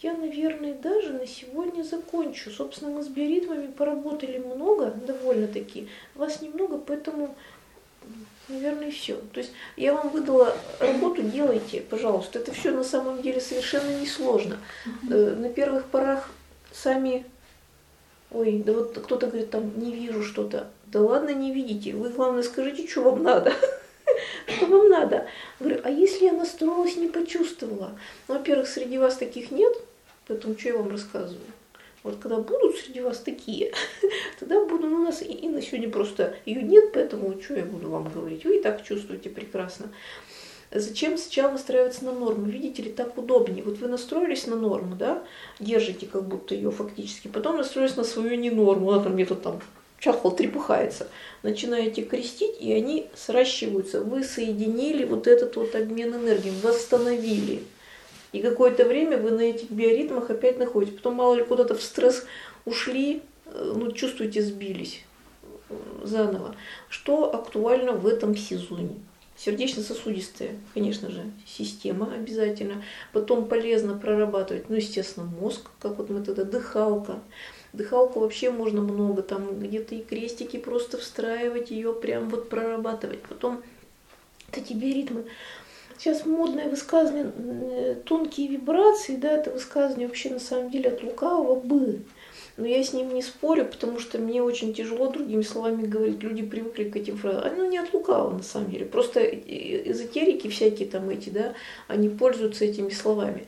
я, наверное, даже на сегодня закончу. Собственно, мы с биоритмами поработали много, довольно-таки. Вас немного, поэтому, наверное, все. То есть я вам выдала работу, делайте, пожалуйста. Это все на самом деле совершенно несложно. На первых порах сами... Ой, да вот кто-то говорит, там, не вижу что-то. Да ладно, не видите. Вы, главное, скажите, что вам надо. Что вам надо? Говорю, а если я настроилась, не почувствовала? Ну, во-первых, среди вас таких нет, поэтому что я вам рассказываю? Вот когда будут среди вас такие, тогда буду, ну, у нас и, и на сегодня просто ее нет, поэтому что я буду вам говорить? Вы и так чувствуете прекрасно. Зачем сначала настраиваться на норму? Видите ли, так удобнее. Вот вы настроились на норму, да, держите как будто ее фактически, потом настроились на свою не норму, она там где-то там чахол трепыхается. Начинаете крестить, и они сращиваются. Вы соединили вот этот вот обмен энергией, восстановили. И какое-то время вы на этих биоритмах опять находитесь. Потом мало ли куда-то в стресс ушли, ну, чувствуете, сбились заново. Что актуально в этом сезоне? Сердечно-сосудистая, конечно же, система обязательно. Потом полезно прорабатывать, ну, естественно, мозг, как вот мы тогда, дыхалка. Дыхалку вообще можно много, там где-то и крестики просто встраивать, ее прям вот прорабатывать. Потом эти биоритмы. Сейчас модное высказывание, тонкие вибрации, да, это высказывание вообще на самом деле от лукавого бы. Но я с ним не спорю, потому что мне очень тяжело другими словами говорить. Люди привыкли к этим фразам. Они не от лукавого на самом деле. Просто эзотерики всякие там эти, да, они пользуются этими словами.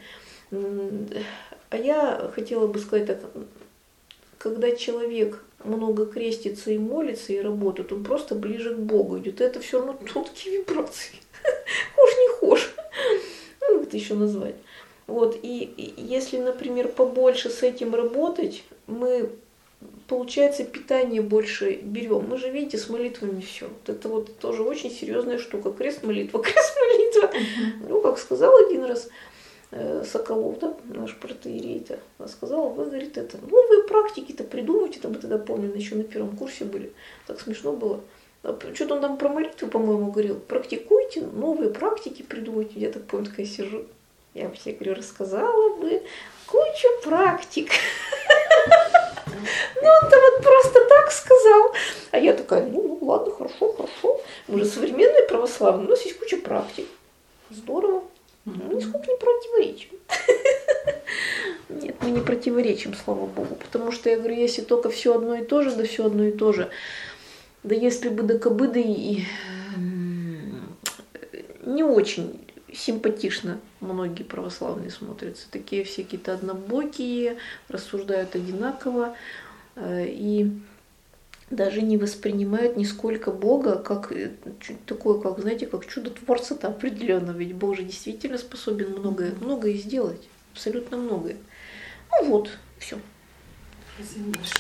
А я хотела бы сказать так, когда человек много крестится и молится, и работает, он просто ближе к Богу идет. Это все равно тонкие вибрации. Хошь не хошь. Ну, как это еще назвать? Вот, и, и если, например, побольше с этим работать, мы, получается, питание больше берем. Мы же, видите, с молитвами все. Вот это вот тоже очень серьезная штука. Крест-молитва, крест-молитва. Ну, как сказал один раз э, Соколов, да, наш протоиерей-то, сказал, вы, говорит, это, ну, вы практики-то придумайте, там, мы тогда, помню, еще на первом курсе были, так смешно было. Что-то он там про молитву, по-моему, говорил. Практикуйте, новые практики придумайте. Я так помню, такая сижу. Я вообще, говорю, рассказала бы кучу практик. Ну, он-то вот просто так сказал. А я такая, ну, ну ладно, хорошо, хорошо. Мы же современные православные, у нас есть куча практик. Здорово. Ну, нисколько не противоречим. Нет, мы не противоречим, слава Богу. Потому что я говорю, если только все одно и то же, да все одно и то же. Да если бы да кабы, да и не очень симпатично многие православные смотрятся. Такие все какие-то однобокие, рассуждают одинаково и даже не воспринимают нисколько Бога как такое, как, знаете, как чудотворца-то определенно. Ведь Бог же действительно способен многое, многое сделать, абсолютно многое. Ну вот, все. Спасибо большое.